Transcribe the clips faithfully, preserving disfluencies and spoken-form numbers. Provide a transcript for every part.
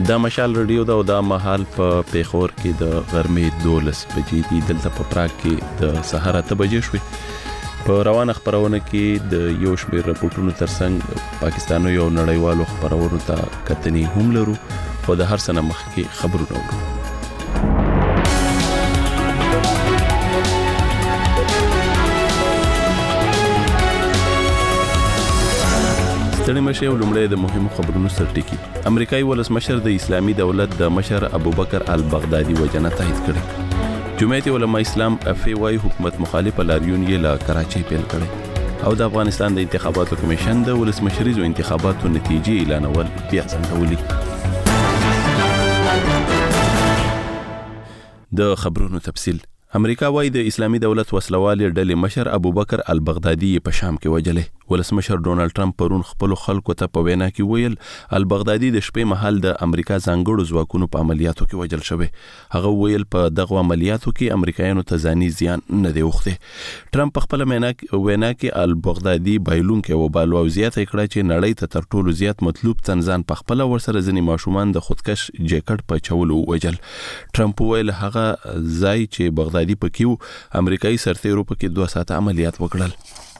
دا مشال رادیو دا او دا مهال په پیښور کې د غرمې دولس بجې دي. دلته په پراګ کې د سهار اته بجې شوې. په روانه خبرونه کې د یو شمېر رپورټونو ترڅنګ پاکستانو یو نړیوالو خبرونو ته کتنې هم لرو، خو د هر څه نه مخکې خبرونه ورو. ستړي مشه او لومړی د مهمو خبرونو سرټکی. امریکایي ولسمشر د اسلامي دولت د مشر ابوبکر البغدادي وجنه تایید کړي. جمعیت علماء اسلام افی وايي حکومت مخالف لاریون یې له کراچۍ پیل کړي او د افغانستان د انتخاباتو کمیشن د ولسمشریزو انتخاباتو نتیجې اعلانول بیا ځنډولي. د خبرونو تفصیل. امریکا وايي د اسلامي دولت وسلوالې ډلې مشر ابوبکر البغدادي په شام کې وجلې. ولسمشر ډونالد ټرمپ پرون خپل خلکو ته په وینا کې ویل البغدادي د شپې مهال د امریکا ځانګړو ځواکونو په عملیاتو کې وجل شوی. هغه ویل په دغه عملیاتو کې امریکایانو ته ځاني زیان نه دی وخته. ټرمپ په خپل وینا کې البغدادي بایلونکي و بالو او زیاته کړه چې نړۍ ته تر ټولو زیات مطلوب تنظیم په خپل ورسره ځنی ماشومان د خودکش جیکټ په چولو وجل. ټرمپ ویل هغه ځای چې بغدادي پکیو امریکایي سرتیرو پکې دوه ساعته عملیات وکړل.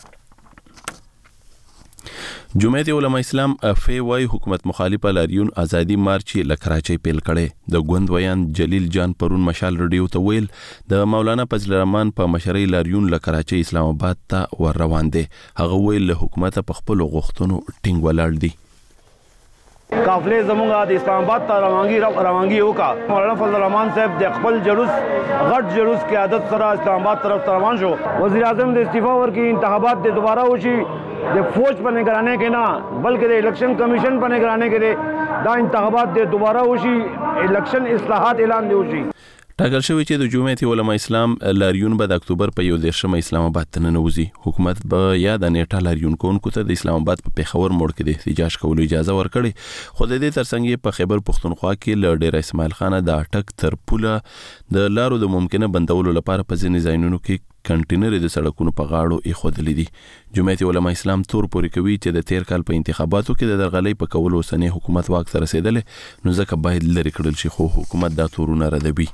جمعیت علماء اسلام افی وايي حکومت مخالفه لاریون ازادي مارچ له کراچۍ پیل کړي. د ګوند ویان جلیل جان پرون مشال رادیو ته ویل د مولانا فضل الرحمن په مشرۍ لاریون له کراچۍ اسلام آباد ته ور روان دي. هغه ویل له حکومت په خپل غوښتنو ټینګ ولاړ دي. قافلې زمونږه د اسلام آباد ته روانګي روانګي وکړه. مولانا فضل الرحمن صاحب د خپل جلوس غټ جلوس قیادت سره اسلام آباد طرف ته روان شو. وزیر اعظم د استعفا ورکړي، انتخابات د دوباره وشي، د فوج په نگرانی کې نه بلکې د الیکشن کمیشن په نگرانی کې دا انتخابات د دوباره وشي، الیکشن اصلاحات اعلان دی وشي. ټاکل شوی چې د جمعیت علماء اسلام لاریون به د اکتوبر په یو دیرشمه اسلام آباد ته ننوځي. حکومت به یا د نیټه لاریون کوونکو ته د اسلام آباد په پیښور موړ کې د احتجاج کولو اجازه ورکړي، خو د دې ترڅنګ په خیبر پښتونخوا کې له ډیر اسماعیل خان د اټک تر پوله د لارو د ممکنه بندولو لپاره په ځینې ځایونو کې کنټینر د سړکونو په غاړو ایښودلې دي. جمعیت علماء اسلام تور پورې کوي چې د تیر کال په انتخاباتو کې د درغلۍ په کولو اوسنی حکومت واک ته رسېدلې، نو ځکه باید لرې کړل شي، خو حکومت دا تورونه ردوي.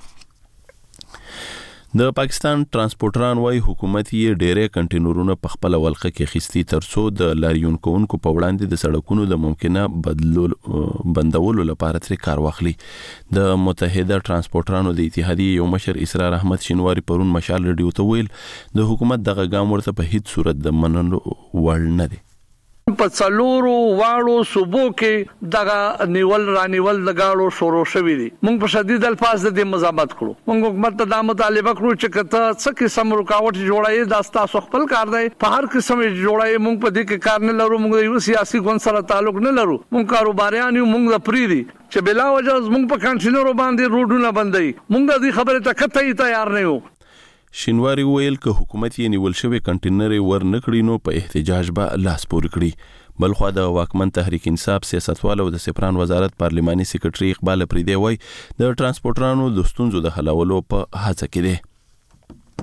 د پاکستان ترانسپورټران وايي حکومت یې ډېرې کنټینرونه په خپل ولقه کې خستی ترڅو د لاریون کوونکو په وړاندې د سړکونو د ممکنه بدلول بندولو لپاره تر کار واخلي. د متحده ترانسپورټرانو د اتحادیې یو مشر اسرار احمد شینواری پرون مشال رادیو ته ویل د حکومت دغه ګام ورته په هیڅ صورت د منلو وړ نه دی. په څلورو واړو صوبو کې دغه نیول رانیول لګاړو شروع شوې دي. موږ په شدید الفاظ د مزامت کړو. موږ حکومت ته دا مطالبه کړو چې کته څه قسم رکاوټ جوړایي دا تاسو خپل کار دی. په هر قسم جوړایي موږ په دې کې کار نه لرو. موږ یو سیاسي ګوند سره تعلق نه لرو. موږ کاروباریان یو، موږ پریدي چې بلا وجه موږ په کانټینرو باندې روډونه بندي. موږ د دې خبره ته کته تیار نه یو. شینواری ویل که حکومت یې نیول شوی کنټینر ور نکړي نو په احتجاج به لاس پورې کړي. بلخوا د واکمن تحریک انصاف سیاستوال او د سپران وزارت پارلماني سیکریټري اقبال پریدي وای د ترانسپورټرانو د ستونزو د حلولو په هڅه کې دي.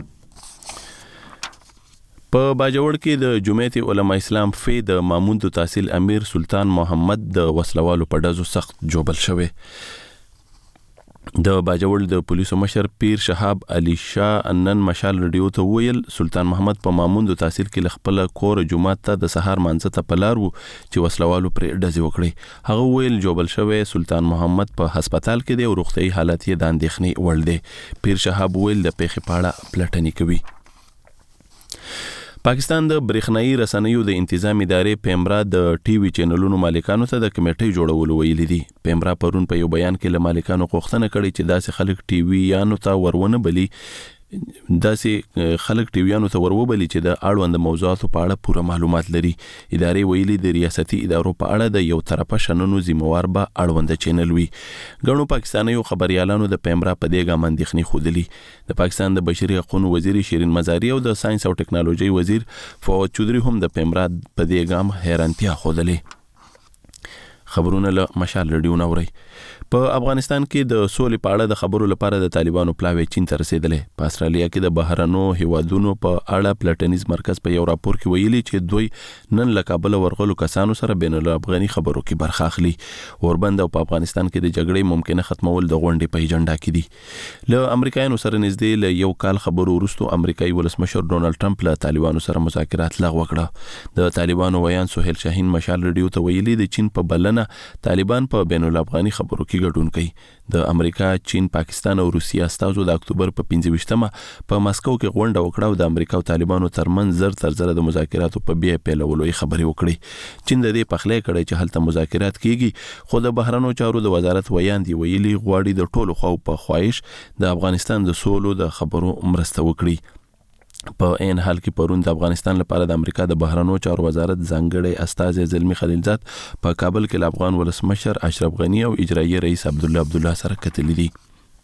په باجوړ کې د جمعیت علماء اسلام فی د ماموند تحصیل امیر سلطان محمد د وسلوالو په ډزو سخت جوبل شوی. د باجوړ د پولیسو مشر پیر شهاب علي شاه نن مشال رادیو ته ویل سلطان محمد په ماموند تحصیل کې خپل کور جمعه ته د سحر مانځه ته پلار وو چې وسلوالو پر ډزې وکړي. هغه ویل جوبل شوی سلطان محمد په هسپتال کې دی او روغتي حالت یې د اندېښنې وړ دی. پیر شهاب ویل د پیښې پاړه پلټنې کوي. پاکستان د برېښنایي رسنیو د انتظام ادارې پیمرا د ټي وي چینلونو مالکانو ته د کمیټې جوړولو ویلي دي. پیمرا پرون په یو بیان کې له مالکانو غوښتنه کړې چې داسې خلک ټي وي یانو ته ورونه بلی داسې خلک ټي ویانو ته وروبلی چې د اړوند موضوعاتو په اړه پوره معلومات لري. ادارې ویلي د ریاستي ادارو په اړه د یو طرفه شننو ذمہوار به اړوند چینل وي. ګڼو پاکستانیو خبريالانو د پیمرا په دې ګام اندېښنې ښودلې. د پاکستان د بشري حقوقو وزیر شیرین مزاری او د ساينس او ټکنالوژي وزیر فواد چودري هم د پیمرا په دې ګام حیرانتیا ښودلې. خبرونه له مشال رادیو نوري. په افغانستان کې د سولې په اړه د خبرو لپاره د طالبانو پلاوی چین ته رسیدلې. په استرالیا کې د بهرنو هیوادونو په اړه پلټنیز مرکز په یو راپور کې ویلي چې دوی نن له کابل ورغلو کسانو سره بین الافغاني خبرو کې برخه اخلي. اوربند او په افغانستان کې د جګړې ممکنه ختمول د غونډې په ایجنډا کې دي. له امریکایانو سره نږدې له یو کال خبرو وروسته امریکایي ولسمشر ډونالد ټرمپ له طالبانو سره مذاکرات لغوه کړه. د طالبانو ویان سهیل شاهین مشال رادیو ته ویلي د چین په بلنه طالبان په بین الافغاني خبرو کې ګډون کوي. د امریکا، چین، پاکستان او روسیې استازو د اکتوبر په پنځه ویشتمه په ماسکو کې غونډه وکړه او د امریکا او طالبانو ترمنځ زر تر زر د مذاکراتو په بیا پیلولو خبرې وکړې. چین د دې پخلی کړی چې هلته مذاکرات کیږي، خو د بهرنیو چارو د وزارت ویان دی ویلي غواړي د ټولو خواو په خواهش د افغانستان د سولو د خبرو مرسته وکړي. په این حال کې پرون د افغانستان لپاره د امریکا د بهرنیو چارو وزارت ځانګړی استازی زلمی خلیلزاد په کابل کې له افغان ولسمشر اشرف غنی او اجرایي رئیس عبدالله عبدالله سره کتلې دي.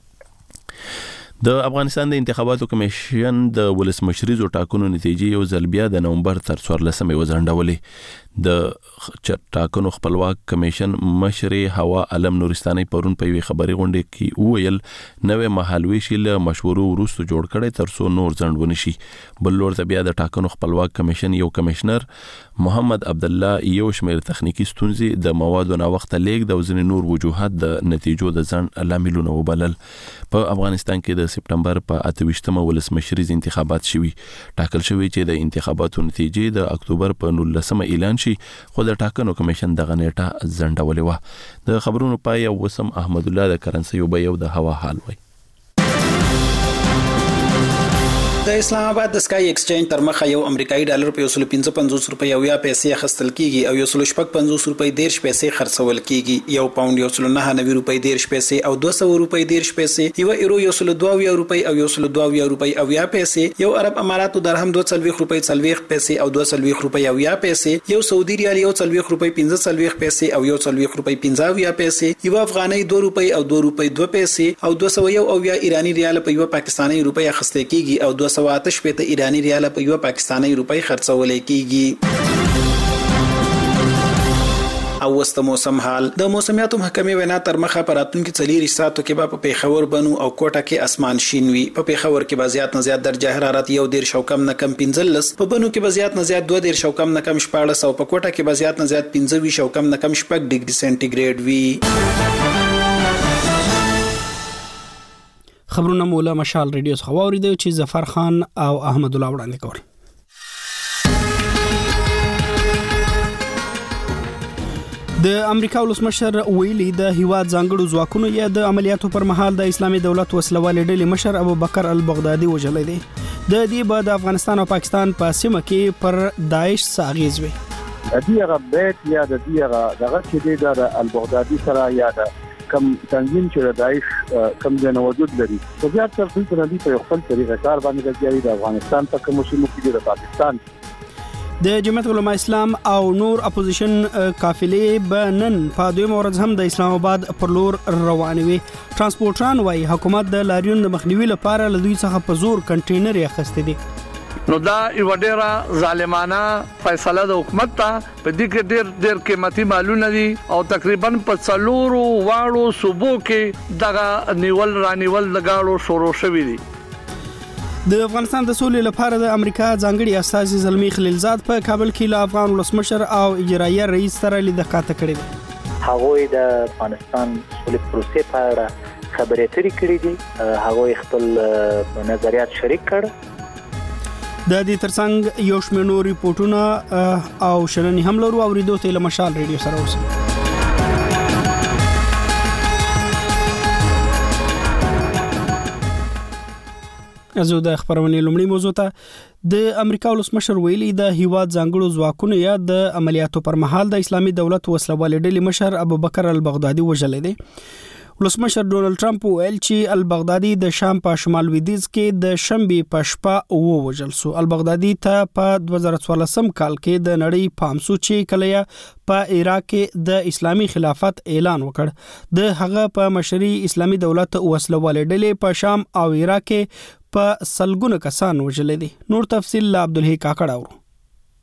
د افغانستان د انتخاباتو کمیشن د ولسمشریزو ټاکنو نتیجې یو ځل بیا د نومبر تر څوارلسمې وځنډولې. د ټاکنو خپلواک کمیشن مشر هوا علم نورستاني پرون په یوې خبري غونډه کې وویل نوې مهالويشي له مشورو وروسته جوړ کړي تر څو نور ځنډ ونشي. بل لور بیا د ټاکنو خپلواک کمیشن یو کمشنر محمد عبد الله یو شمېر تخنیکی ستونزې د موادو نه وخت لیک د وزن نور وجوهات د نتیجو د ځنډ لاملونه وبلل. په افغانستان کې د سپټمبر په اته ویشتمه ولسمشریز انتخابات شوي. ټاکل شوی چې د انتخاباتو نتیجې د اکتوبر په نولسمه اعلان شي، خو د ټاکنو کمیشن دغه نیټه ځنډولې وه. د خبرونو پای او وسم احمد الله د کرنسي یو به یو د هوا حال وای. د اسلام آباد د سکای ایکسچینج تر مخه یو امریکایي ډالر په یو سل پنځه پنځوس روپۍ او یا پیسې اخیستل کیږي او یو سل شپږ پنځوس روپۍ دیرش پیسې خرڅول کیږي. یو پاوند یو سل نهه نوي روپۍ دیرش پیسې او دوه سوه روپۍ دیرش پیسې، یو ایرو یو سل دوه اویا روپۍ او یو سل دوه اویا روپۍ او یا پیسې، یو عرب اماراتو درهم دوه څلوېښت روپۍ څلوېښت پیسې او دوه څلوېښت روپۍ او یا پیسې، یو سعودي ریال یو څلوېښت روپۍ پنځه څلوېښت پیسې او یو څلوېښت روپۍ پنځه اویا پیسې، یو افغانۍ دوه روپۍ او دوه روپۍ دوه پیسې او دوه سوه یو اویا ایرانی ریال په یو پاکستاني روپۍ اخیستل کیږي او دوه سوه اته شپېته ایرانی ریال په یو پاکستاني روپۍ خرڅول کیږي. او وست موسم حال د موسمیاتو محکمې وینا تر مخه پراتونکو څلور ساعتو کې به په پیښور بنو او کوټه کې اسمان شین وي. په پیښور کې به زیات نه زیات درجه حرارت یو ډیر شو کم نه کم پنځلس، په بنو کې به زیات نه زیات دوه ډیر شو کم نه کم شپاړس او په کوټه کې به زیات نه زیات پنځه وي شو کم نه کم شپږ ډیګري سنټیګریډ وي. خبرونه مولا مشال ریډیو څخه واوریدل چې ظفر خان او احمد الله وړاندې کول. د امریکا ولسمشر ویلي د هیواد ځانګړو ځواکونو یا د عملیاتو پر مهال د اسلامي دولت وسلوالې ډلې مشر ابوبکر البغدادي وژلی دی. د دې به د افغانستان او پاکستان په سیمه کې پر داعش اغیز وي. د دې هغه بیت یا د دې هغه دغه چې د البغدادي سره یا د کم تنظیم چې داعش کم ځای وجود لري په زیات تر څو نه دي په خپل طریقه کار باندې راځي د افغانستان په کوم سیمو کې د پاکستان د جمعیت علماء اسلام او نور اپوزیشن قافلې به نن په دویم ورځ هم د اسلام آباد پر لور روانوي. ترانسپورټران وايي حکومت د لاریون د مخنیوي لپاره له دوی څخه په زور کنټینر اخیستي دي. نو دا یو ډیره ظالمانه فیصله د حکومت ته په دې کې ډیر ډیر قیمتي مالونه دي او تقریبا په څلورو واړو صوبو کې دغه نیول رانیول لګاړو شروع شوې دي. د افغانستان د سولې لپاره د امریکا ځانګړي استازي زلمی خلیلزاد په کابل کې له افغان ولسمشر او اجرایي رئیس سره لیدکاته کړې ده. هغوی د افغانستان سولې پروسې په اړه خبرې اترې کړې دي. هغوی خپل نظریات شریک کړ. د دې ترڅنګ یو شمېر نور ریپورتونه او شننې هم لرو اوریدو ته له مشال ریډیو سره اوسئ. ازو د خبرونې لومړی موضوع ته د امریکا ولسمشر ویلي د هیواد ځانګړو ځواکونو یا د عملیاتو پر مهال د اسلامي دولت وسلوالې ډلې مشر ابوبکر البغدادي وژلی دی. ولسمشر ډونالد ټرمپ ویل چې البغدادي د شام په شمال لویدیځ کې د شنبه په شپه ووژل شو. البغدادي ته په دوه زره څوارلسم کال کې د نړۍ پام سو چې کله په عراق کې د اسلامي خلافت اعلان وکړ. د هغه په مشري اسلامي دولت وسلوالې ډلې په شام او عراق کې په سلګونه کسان وژل دي. نور تفصیل له عبدالحی کاکړ اورو.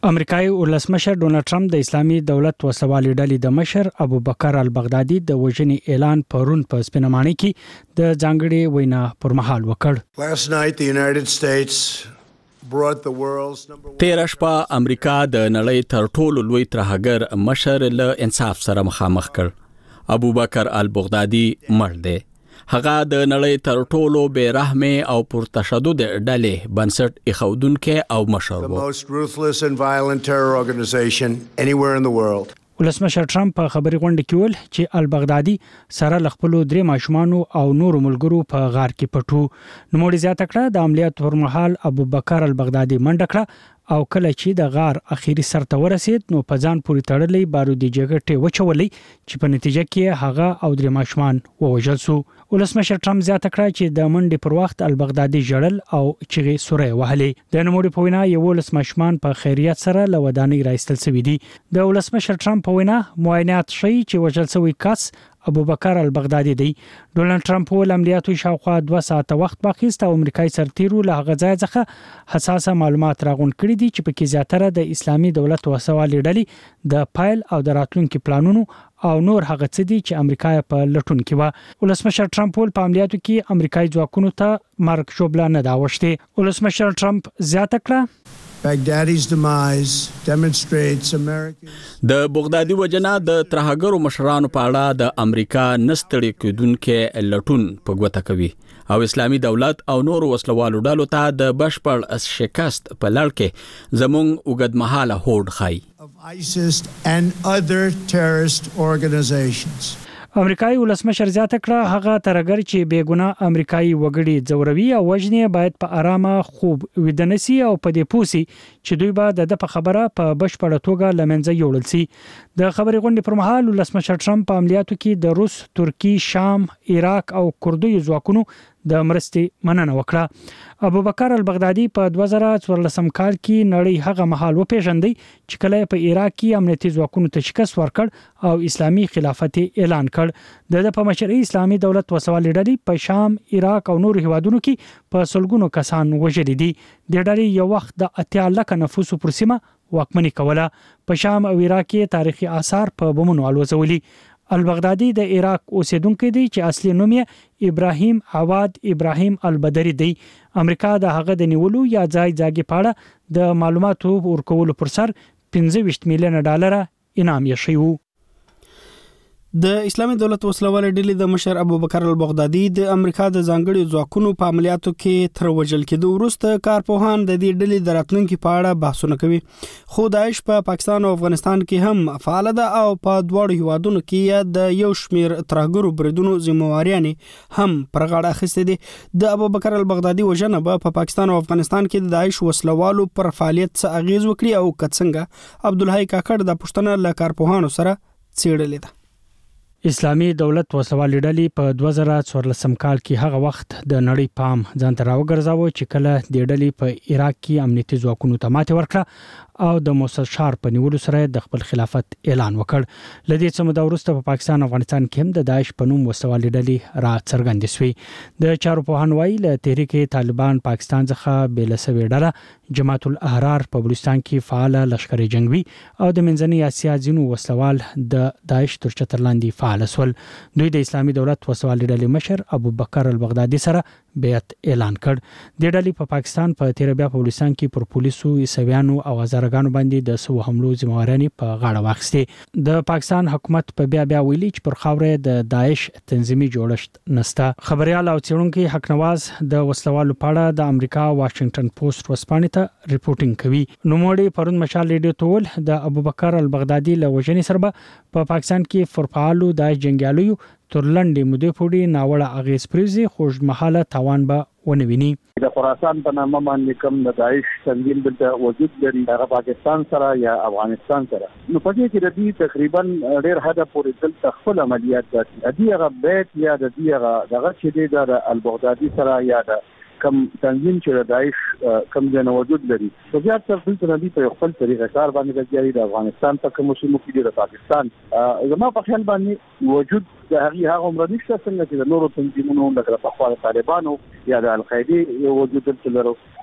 امریکایي ولسمشر ډونالد ټرمپ د اسلامي دولت وسوالي ډلې د مشر ابوبکر البغدادي د وژنې اعلان پرون په سپینمانه کې د ځانګړي وینا پر مهال وکړ. Last night the United States brought the world's number one تیر شپه امریکا د نړۍ تر ټولو لوی ترهګر مشر له انصاف سره مخامخ کړ. ابوبکر البغدادي مړ دی. هغه د نړۍ تر ټولو بې رحمه او پر تشدد ډلې بنسټ ایښودونکو او مشر the و. most ruthless and violent terror organization anywhere in the world. ولسمشر ټرمپ په خبري غونډه کې ویل چې البغدادي سره لخپلو درې ماشومانو او نورو ملګرو په غار کې پټو. نوموړي زیاته کړه د عملیات پر مهال ابوبکر البغدادي منډه کړه او کله چې د غار اخیری سر ته ورسید نو په ځان پورې تړلې بارودي جګړې وچولې چې په نتیجه کې هغه او درې ماشومان ووژل شو. ولسمشر ټرمپ زیاته کړه چې د منډې پر وخت البغدادي جړل او چغې سورې وهلې. د نوموړي په وینا یو ولس ماشومان په خیریت سره له ودانۍ راایستل شوی دي. د ولسمشر ټرمپ په وینا معاینات شي چې وژل شوی کس ابوبکر البغدادي دی. ډونالد ټرمپ ول عملیاتو شاوخوا دوه ساعته وخت واخیست او امریکایي سرتیرو له هغه ځای څخه حساسه معلومات راغونډ کړي دي چې په کې زیاتره د اسلامي دولت وسوالي ډلې د پایل او د راتلونکو پلانونو او نور هغه څه دي چې امریکا په لټون کې و. ولسمشر ټرمپ ول په عملیاتو کې امریکایي ځواکونو ته مرګ شوبله نه دا وشته. ولسمشر ټرمپ زیاته کړه Baghdadi's demise demonstrates America's د بغدادي وجنا د ترهګرو مشرانو په اړه د امریکا نستړي کېدونکو لټون په ګوته کوي او اسلامي دولت او نور وسلوالو ډلو ته د بشپړ شکست په لړ کې زموږ وګدمحاله هوډ خای of ISIS and other terrorist organizations. امریکایي ولسمشر زیاته کړه هغه ترګر چې بیګونه امریکایي وګړي ځوروي او وجنې باید په آرامه خوب ودنسي او په دې پوسي چې دوی به د په خبره په بشپړه توګه لمنځه یوړل سي. د خبري غونډې پر مهال ولسمشر ټرمپ په عملیاتو کې د روس، ترکی، شام، عراق او کردوي ځواکونو د مرستې مننه وکړه. ابوبکر البغدادي په دوه زره څوارلسم کال کې نړۍ هغه مهال وپیژندی چې کله په عراق کې امنیتي ځواکونو ته شکست ورکړ او اسلامي خلافت اعلان کړ. د په مشرۍ اسلامي دولت وسوالي ډلې په شام، عراق او نور هیوادونو کې په سلګونو کسان وژل دي. د ډلې یو وخت د اتیا لک نفوس پر سیمه واکمني کوله. په شام او عراق کې تاریخي آثار په بمونو الوزولي. البغدادي د عراق اوسیدونکو دی چې اصلي نوم یې ابراهیم عواد ابراهیم البدری دی. امریکا د هغه د نیولو یا ځای ځاګي پاړه د معلوماتو ورکولو پر سر پنځه ویشت میلیون ډالر انعام یې شوی وو. د اسلامي دولت وسلوال ډلې د مشر ابوبکر البغدادي د امریکا د ځانګړي ځواکونو په عملیاتو کې تر وژل کېدو وروسته کارپوهان د دې ډلې د راتلونکو په اړه بحثونه کوي. خو داعش په پاکستان او افغانستان کې هم فعال ده او په دواړو هیوادونو کې د یو شمیر ترهګرو بریدونو ذمہواریانې هم پر غاړه اخیستې دي. د ابوبکر البغدادي وژنه په پا پاکستان او افغانستان کې د داعش وسلوالو پر فعالیت څه اغیز وکړي او کڅنګه عبدالحی کاکړ د پښتنه له کارپوهانو سره څېړلې ده. اسلامي دولت وسوالي ډلې په دوه زره څوارلسم کال کې هغه وخت د نړۍ پام ځان ته راوګرځاوه چې کله د ډلې په عراق کې امنیتي ځواکونو ته ماته ورکړه او د موصل شهر په نیولو سره د خپل خلافت اعلان وکړ. لدې څه موده وروسته په پاکستان او افغانستان کې هم د داعش په نوم وسوالي ډلې را څرګندې شوې. د چارو پوهان وایي له تحریک طالبان پاکستان څخه بیلسوي ډله جماعت الاحرار په بلوچستان کې فعال لشکري جنگوي او د منځنۍ اسیا ځینو وسلوال د داعش تر چتر لاندې فعال سول. دوی د اسلامي دولت وسوالي ډلې مشر ابوبکر البغدادي سره بیعت اعلان کړ. د ډلې په پاکستان په تیر بیا په بلوچستان کې پر پولیسو عیسویانو او هزارګانو باندې د سو حملو ذمہواري په غاړه واخیسته. د پاکستان حکومت په بیا بیا ویلي چې پر خاورې د داعش تنظیمي جوړښت نسته. خبريال او څېړونکو حق نواز د وسلوالو په اړه د امریکا واشنگټن پوسټ ورسپانې ته ریپورټینګ کوي. نوموړي پرون مشال ریډیو ته ول د ابوبکر البغدادي له وژنې سره په پاکستان کې فرفعالو داعش جنگیالیو تر لنډې مودې پورې ناوړه اغیز پریزي خوږ محاله تاوان به ونه ویني. د خراسان په نامه باندې کوم د داعش تنظیم دلته وجود لري هغه پاکستان سره یا افغانستان سره. نو په دې کې د دې تقریبا ډېر حد پورې دلته خپل عملیات کوي. د هغه بیت یا د هغه دغه چې د البغدادي سره یا د کم تنظیم چې داعش کم ځای وجود لري په زیات تر څو نه په خپل طریقه کار باندې راځي. د افغانستان په کوم سیمو کې د پاکستان زما په خیال باندې وجود د هغه هغه عمر نشته څنګه چې د نورو تنظیمونو لکه په خوا طالبانو یا د القاعده یو وجود لري. خو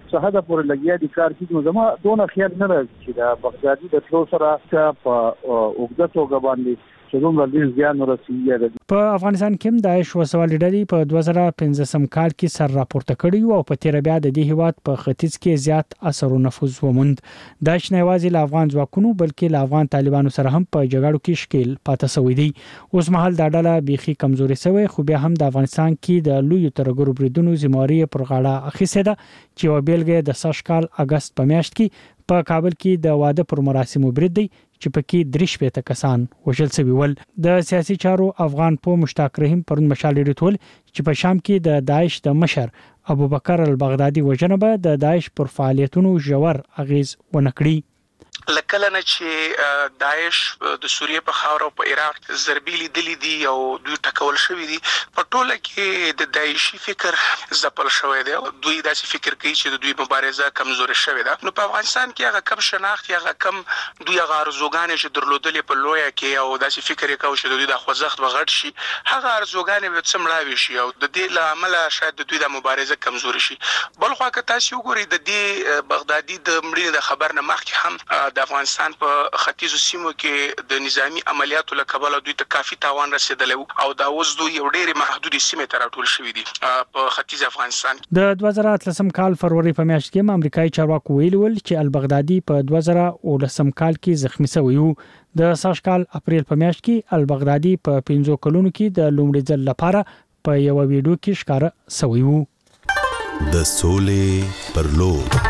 صحه پورې لګیا دي کار کوي. نو زما دونه خیال نه راځي چې دا بغدادي د تلو سره په اوږده توګه باندې چې دومره ډیر زیان ورسیږي. په افغانستان کې هم داعش وسوالې ډلې په دوه زره پنځم کال کې سر راپورته کړی او په تیر بیا د دې هیواد په ختیځ کې زیات اثر او نفوذ وموند. داعش نه یوازې له افغان ځواکونو بلکې له افغان طالبانو سره هم په جګړو کې شکیل پاتې شوی دی. اوس مهال دا ډله بيخي کمزوري شوی خو بیا هم د افغانستان کې د لوی ترګرو بریدونو ذمہواری پر غاړه اخیسته ده چې وبېلګه د سږ کال اگست په میاشت کې په کابل کې د واده پر مراسمو برید دی چې پکې درې شپږ کسان وژل شوي ول. د سیاسي چارو افغان په مشتاق رحیم پرون مشال ډیټول چې په شام کې د داعش د مشر ابوبکر البغدادي وژنه به د داعش پر فعالیتونو ژور اغیز ونکړي. لکه نه چې داعش د سوریه په خاور او په عراق ضربې لیدلې دي او دوی ټکول شوی دي. په ټوله کې د داعشي فکر ځپل شوی دی. دوی داسې فکر کوي چې د دوی مبارزه کمزوري شوی ده. نو په افغانستان کې هغه کم شناخت هغه کم دوی هغه ارزوګانې چې درلودلې په لویه کې او داسې فکر یې کاوه چې د دوی د خوځښت وغټ شي هغه ارزوګانې به څمړاوي شي او د دې له امله شاید د دوی د مبارزه کمزوري شي. بل خو که تاسو وګورئ د دې بغدادي د مړینې د خبر نه مخکې هم د افغانستان په ختیځو سیمو کې د نظامی عملیاتو له کبله دوی ته کافي تاوان رسیدلی او دا اوس دوی یو ډېرې محدودې سیمې ته راټول شوي دي په ختیځ افغانستان. د دوه زره اتلسم کال فروری په میاشت کې امریکایي چارواکو ویلي ول چې البغدادي په دوه زره اوولسم کال کې زخمی شوی و. د سږ کال اپریل په میاشت کې البغدادي په پنځو کلونو کې د لومړي ځل لپاره په یو ویډیو کې ښکاره شوی و. د سولې پر لور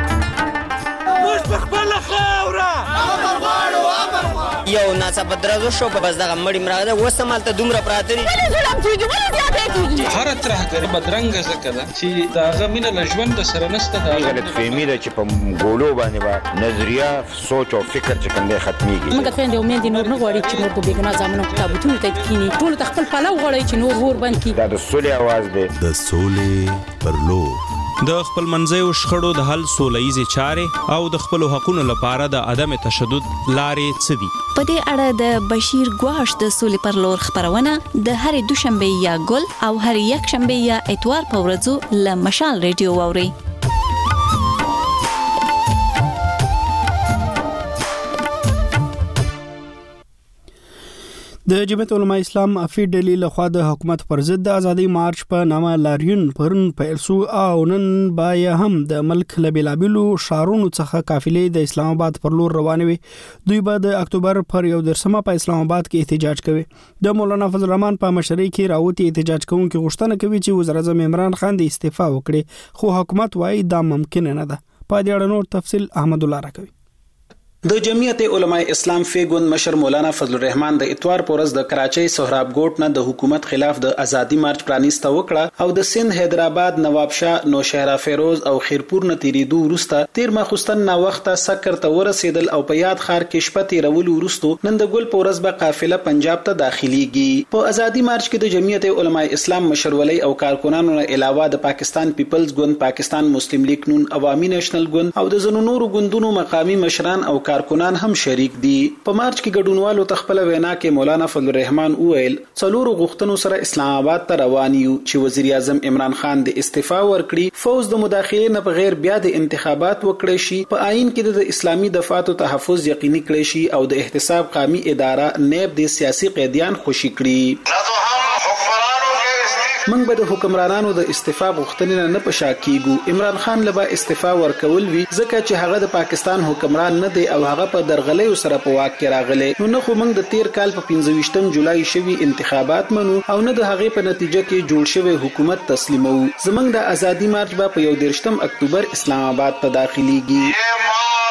یو ناڅاپه درزو شو په بس دغه مړی مراغه وسمال ته دومره پراته دي ظلم کیږي ولې زیاته کیږي هر طرح غری بدرنګ زکه ده چې داغه مینه لژوند سره نسته دا غلط فهمي ده چې په ګولو باندې با نظریه سوچ او فکر چې کنده ختميږي. موږ خويندې امید نور نه غواړي چې نور په بیګنا ځامنو کتابونه ته کینی ټول خپل پلو غواړي چې نور ور باندې کی دا د سولې आवाज ده. د سولې پر لور د خپل منځیو شخړو د حل سوله‌ایزي چارې او د خپل حقوقو لپاره د عدم تشدد لارې څه دي. په دې اړه د بشیر ګواش د سولې پر لور خبرونه د هرې دوشنبه یا ګل او هرې یک شنبه یا اتوار په ورځو له مشال ریډیو واوري. د جمعیت علماء اسلام افی ډلی لخوا د حکومت پر ضد د ازادي مارچ په نامه لاریون پرن پیل شو او نن با هم د ملک لبیلابلو شارونو څخه قافلې د اسلام آباد پر لور روانه وي. دوی به د اکتوبر پر یو درسمه په اسلام آباد کې احتجاج کوي. د مولانا فضل الرحمن په مشرۍ کې راوتی احتجاج کوونکي غوښتنه کوي چې وزیر اعظم عمران خان د استعفا وکړي خو حکومت وايي دا ممکن نه ده. په دې اړه نور تفصیل احمد الله راکوي. د جمعیت علماء اسلام فیګون مشر مولانا فضل الرحمن د اتوار پورز د کراچۍ سهراب ګوټ نه د حکومت خلاف د ازادي مارچ پرانیسته وکړه او د سند حیدرآباد نوابشاه نوشهره فیروز او خیرپور نه تیریدو ورسته تیر مخستن نا وخته سکر ته ورسېدل او په یاد خار کې شپه تیرول ورستو نن د ګل پورز به قافله پنجاب ته داخليږي. په ازادي مارچ کې د جمعیت علماء اسلام مشرولي او کارکونانو نه علاوه د پاکستان پیپلز ګوند، پاکستان مسلم لیگ نون، عوامي نېشنل ګوند او د زنو نورو ګوندونو مقامی مشران او کارکونان هم شریک دي. په مارچ کې ګډونوالو تخپل وینا کې مولانا فضل الرحمن وویل څلورو غوښتنو سره اسلام آباد ته روان یو چې وزیر اعظم عمران خان د استعفا ورکړي، فوز د مداخله نه بغیر بیا د انتخابات وکړي شي، په آئین کې د اسلامي دفاعات او تحفظ یقیني کړي شي او د احتساب قومي اداره نیب د سیاسي قیدیان خوشي کړي. موږ به د حکمرانانو د استعفا غوښتنې نه پشا کیږو. عمران خان لبا استعفا ورکول وی ځکه چې هغه د پاکستان حکمران نه دی او هغه په درغلې سره په واک کې راغلی. نو نه خو موږ د تیر کال په پنځه ویشتم جولای شوی انتخابات منو او نه د هغه په نتیجه کې جوړ شوی حکومت تسلیمو. زمونږ د ازادي مارچ به په یو دیرشتم اکتوبر اسلام آباد ته داخليږي.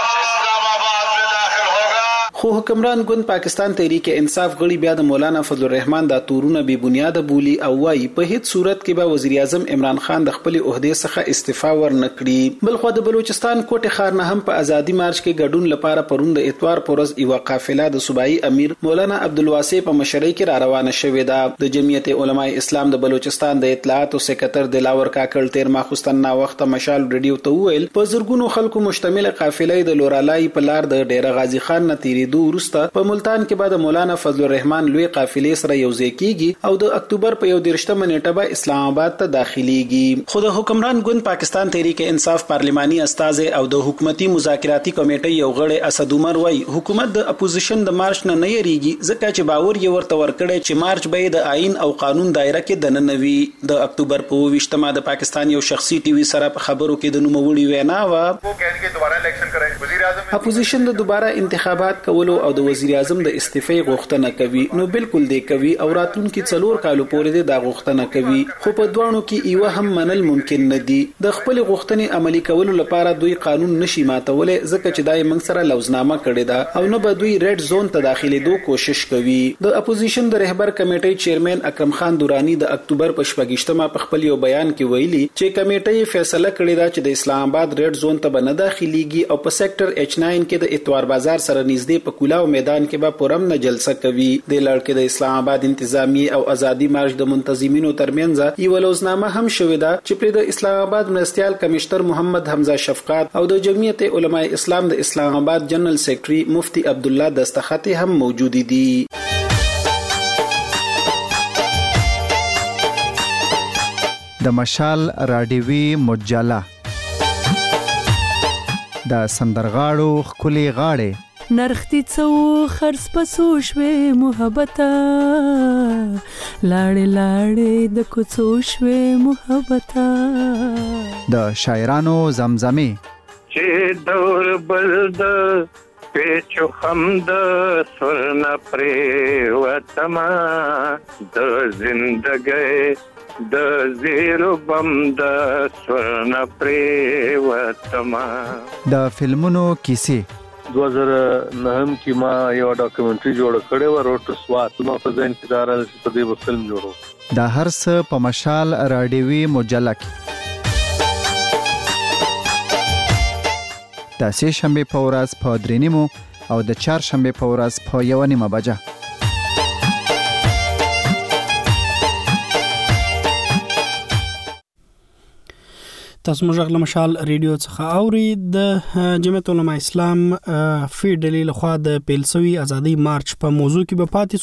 خو حکمران ګوند پاکستان تحریک انصاف غړي بیا د مولانا فضل الرحمن د تورونه بی بنیاد بولی او وايي په هیڅ صورت کې به وزیر اعظم عمران خان د خپل عہده څخه استعفا ورنکړي. بل خو د بلوچستان کوټه خار نه هم په ازادي مارچ کې ګډون لپاره پروند اتوار پورز یو قافله د صوبایي امیر مولانا عبدالواسع په مشرۍ کې را روانه شوې ده. د جمعیت علماء اسلام د بلوچستان د اطلاعات او سکرټر دلاور کاکل تیر ماخستن نا وخت مشال ریډیو ته ویل په زرګونو خلکو مشتمل قافله د لورالای په لار د ډیره غازی خان نه تیریدو کېدو وروسته په ملتان کې بعد مولانا فضل الرحمن لوی قافلې سره یوځای کیږي او د اکتوبر په یو دیرشمه نیټه به اسلام آباد ته داخليږي. خو د حکمران ګوند پاکستان تحریک انصاف پارلماني استاذ او د حکومتي مذاکراتي کمیټې یو غړی اسد عمر وای حکومت د اپوزیشن د مارچ نه نه یریږي ځکه چې باور یې ورته ورکړی چې مارچ به د آئین او قانون دایره کې دننوي. د اکتوبر په ویشتمه د پاکستان یو شخصي ټي وي سره په خبرو کې د نوموړي وینا و اپوزیشن د دوباره انتخابات کولو او د وزیر اعظم د استعفې غوښتنه کوي. نو بالکل دی کوي او راتلونکي څلور کالو پورې د غوښتنه کوي خو په دوانو کې ایوه هم منل ممکن نه دي. د خپل غوښتنې عملی کولو لپاره دوی قانون نشي ماتولای ځکه چې دای موږ سره لوزنامه کړې ده او نه به دوی ریډ زون ته داخلي کوشش کوي. د اپوزیشن د رهبر کمیټې چیرمن اکرم خان دورانی د اکتوبر په شپږشتمه په خپل یو بیان کې ویلي چې کمیټې فیصله کړې ده چې د اسلام آباد ریډ زون ته نه داخليږي او په سېکټر ایچ ناین کې د اتوار بازار سره نږدې په کولاو میدان کې به پرم نه جلسه کوي. د لړ کې د اسلام آباد انتظامی او ازادي مارچ د منتظمینو ترمنځ یو لوزنامه هم شوې ده چې پر د اسلام آباد مرستيال کمشنر محمد حمزه شفقات او د جمعیت علماء اسلام د اسلام آباد جنرال سیکریټري مفتی عبد الله دستخط هم موجود دي. د مشال راډیوي مجله د سندرغاړو خولي غاړې نرختی څو خرڅ پسو شوي محبته لاړې لاړې د کوڅو شوي محبته د شاعرانو زمزمه چې دور بلد پیچو خمد سرنا پری وتما د زندګۍ د زیرو بم د سرنا پری وتما. د فلمونو کیسې دو هزار نهم کې ما یو ډاکومنټري جوړ کړی و روټ سوات ما په ځین کې دار په دې فلم جوړو. د هر څه په مشال راډیوي مجله کې د سه شنبه په ورځ په درې نیمو او د چهار شنبه په ورځ په یو نیمه بجه. تاسو موږ غل مشال ریډیو څخه اوري. د جمعیت علماء اسلام فیډلی لخوا د پیلسوي ازادي مارچ په موضوع کې به پاتې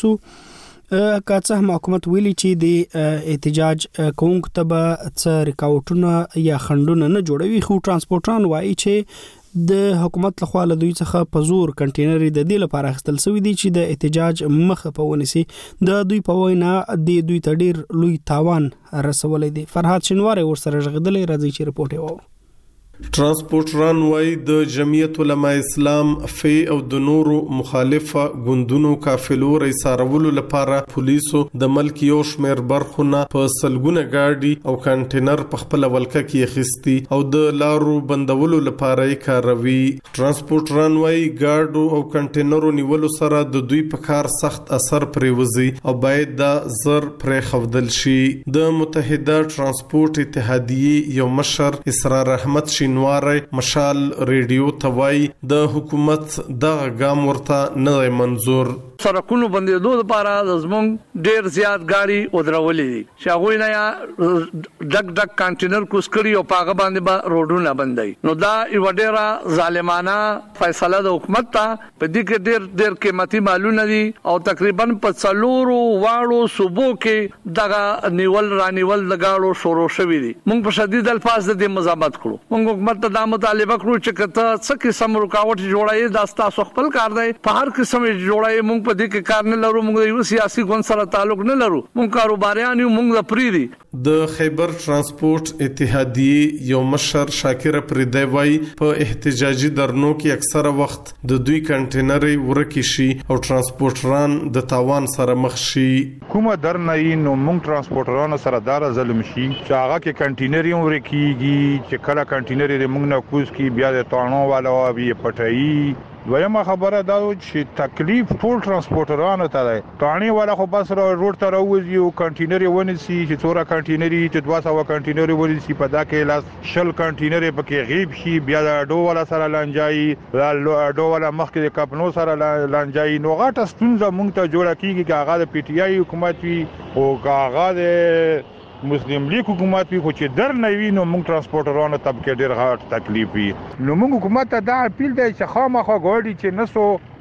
سو. کاڅه حکومت ویلي چې د احتجاج کوونکو ته به څه ریکاوټونه یا خندونه نه جوړوي خو ترانسپورټران وایي چې د حکومت لخوا له دوی څخه په زور کنټینر د دې لپاره اخیستل شوی دی چې د احتجاج مخه په ونیسي. د دوی په وینا د دوی تډیر لوی تاوان رسولې دي. فرحات شنواره ورسره ژغدلې راځي چې رپورټ یې وو. ترانسپورټران وای د جمعیت علماء اسلام فی او د نورو مخالفه ګوندونو قافلو رئیسارولو لپاره پولیسو د ملک یو شمیر برخونه په سلګونه گاډي او کنټینر په خپل ولکه کې خستی او د لارو بندولو لپاره یې کاروي. ترانسپورټران وای گاډو او کنټینرو نیولو سره د دوی په کار سخت اثر پریوزي او باید د زر پرې خودل شي. د متحده ترانسپورټ اتحادیه یو مشر اسرار احمد شینواره مشال ریډیو توای د حکومت دغه ګام ورته نه منظور. سرکونو بندې دوه لپاره زمونږ ډیر زیات گاڑی ودرولې دي چې هغه نه یا ډک ډک کنټینر کوسکړي او پاغه باندې با روډونه بندي. نو دا یو ډیره ظالمانه فیصله د حکومت ته په دې کې ډیر ډیر قیمتي مالونه دي او تقریبا په څلورو واړو صوبو کې دغه نیول رانیول لګاړو شروع شوې دي. موږ په شدید الفاظ د مزاحمت کړو. موږ حکومت ته د مطالبه کړو چې کته څه قسم رکاوټ جوړایي دا تاسو خپل کار دی. په هر قسم جوړایي موږ په دې کې کار نه لرو. موږ یو سیاسي ګوند سره تعلق نه لرو. موږ کاروباریان یو موږ د پریدي. د خیبر ترانسپورټ اتحادیه یو مشر شاکر پریدی وای په احتجاجي درنو کې اکثره وخت د دوی کنټینري ورکی شي او ترانسپورټران د تاوان سره مخ شي. کومه درنه نو موږ ترانسپورټرانو سره دار ظلم شي چې هغه کې کنټینري ورکیږي چې کله کنټینري د موږ نه کوز کی بیا د تانو والا وی پټای. دویمه خبره دا چې تکلیف ټول ترانسپورټرانو ته دی. تانی والا خو بس روډ ته راوځي او کنټینر ونیسي چې څوره کنټینر چې دوه سوه کنټینر ونیسي په دا کې لاس شل کنټینر پکې غیب شي بیا د اډو والا سره لانجایي اډو والا مخکې د کپنو سره لانجایي. نو غاټه ستونزه مونږ ته جوړه کیږي چې هغه د پی ټی آی حکومت وي او هغه د مسلم لیگ حکومت وی خو چې در نه وي نو موږ ترانسپورټرانو طبقه ډیر غاټ تکلیف وي. نو موږ حکومت ته دا اپیل دی چې خامخا غوړي چې نسو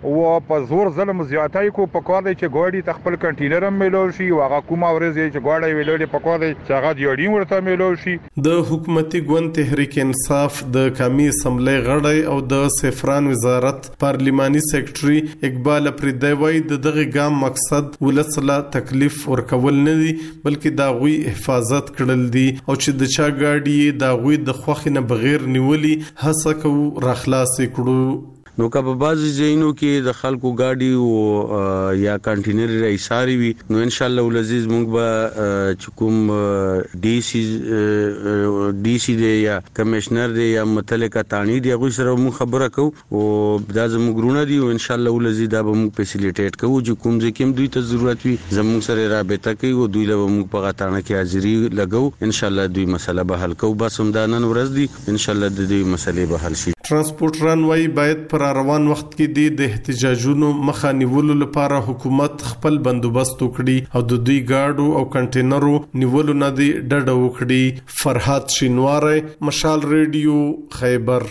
او په زور ظلم زیاتای کو په کار دی چې ګاډي تخپل کنټینر هم ملو شي او هغه کومه ورځ چې ګاډي ویلولې په کار دی چې هغه دیوډي ورته ملو شي. د حکومتي ګوند تحریک انصاف د قومي اسمبلی غړی او د سفران وزارت پارلیماني سیکریټري اقبال افریدی وایي د دغه ګام مقصد ولسله تکلیف ورکول نه دي بلکې دا غوي حفاظت کړل دي او چې د چا ګاډي دا غوي د خوخي نه بغیر نیولي هڅه کوو راخلاص کړو. نو که په بعضی ځایونو کې د خلکو گاډي او یا کنټینر رئیساري وي نو ان شاء الله ولعزیز موږ به چکم ډي سي ډي سي دی یا کمشنر دی یا متعلقه تانی دی غوښ سره موږ خبره کوو او دا زموږ ګرونه دي او ان شاء الله ولعزیز دا به موږ فیسیلیټیټ کوو چې کوم ځکه هم دوی ته ضرورت وي زموږ سره رابطه کوي او دوی له موږ په غاټانه کې حاضری لګو ان شاء الله دوی مسله به حل کوو. بس هم دا نن ورځ دي ان شاء الله د دې مسلې به حل شي. ترانسپورټران وایي باید پر روان وخت کې د احتجاجونو مخه نیولو لپاره حکومت خپل بندوبست وکړي او د دوی گاډو او کنټینرو نیولو نه دی ډډه وکړي. فرحات شینواره، مشال ریډیو، خیبر.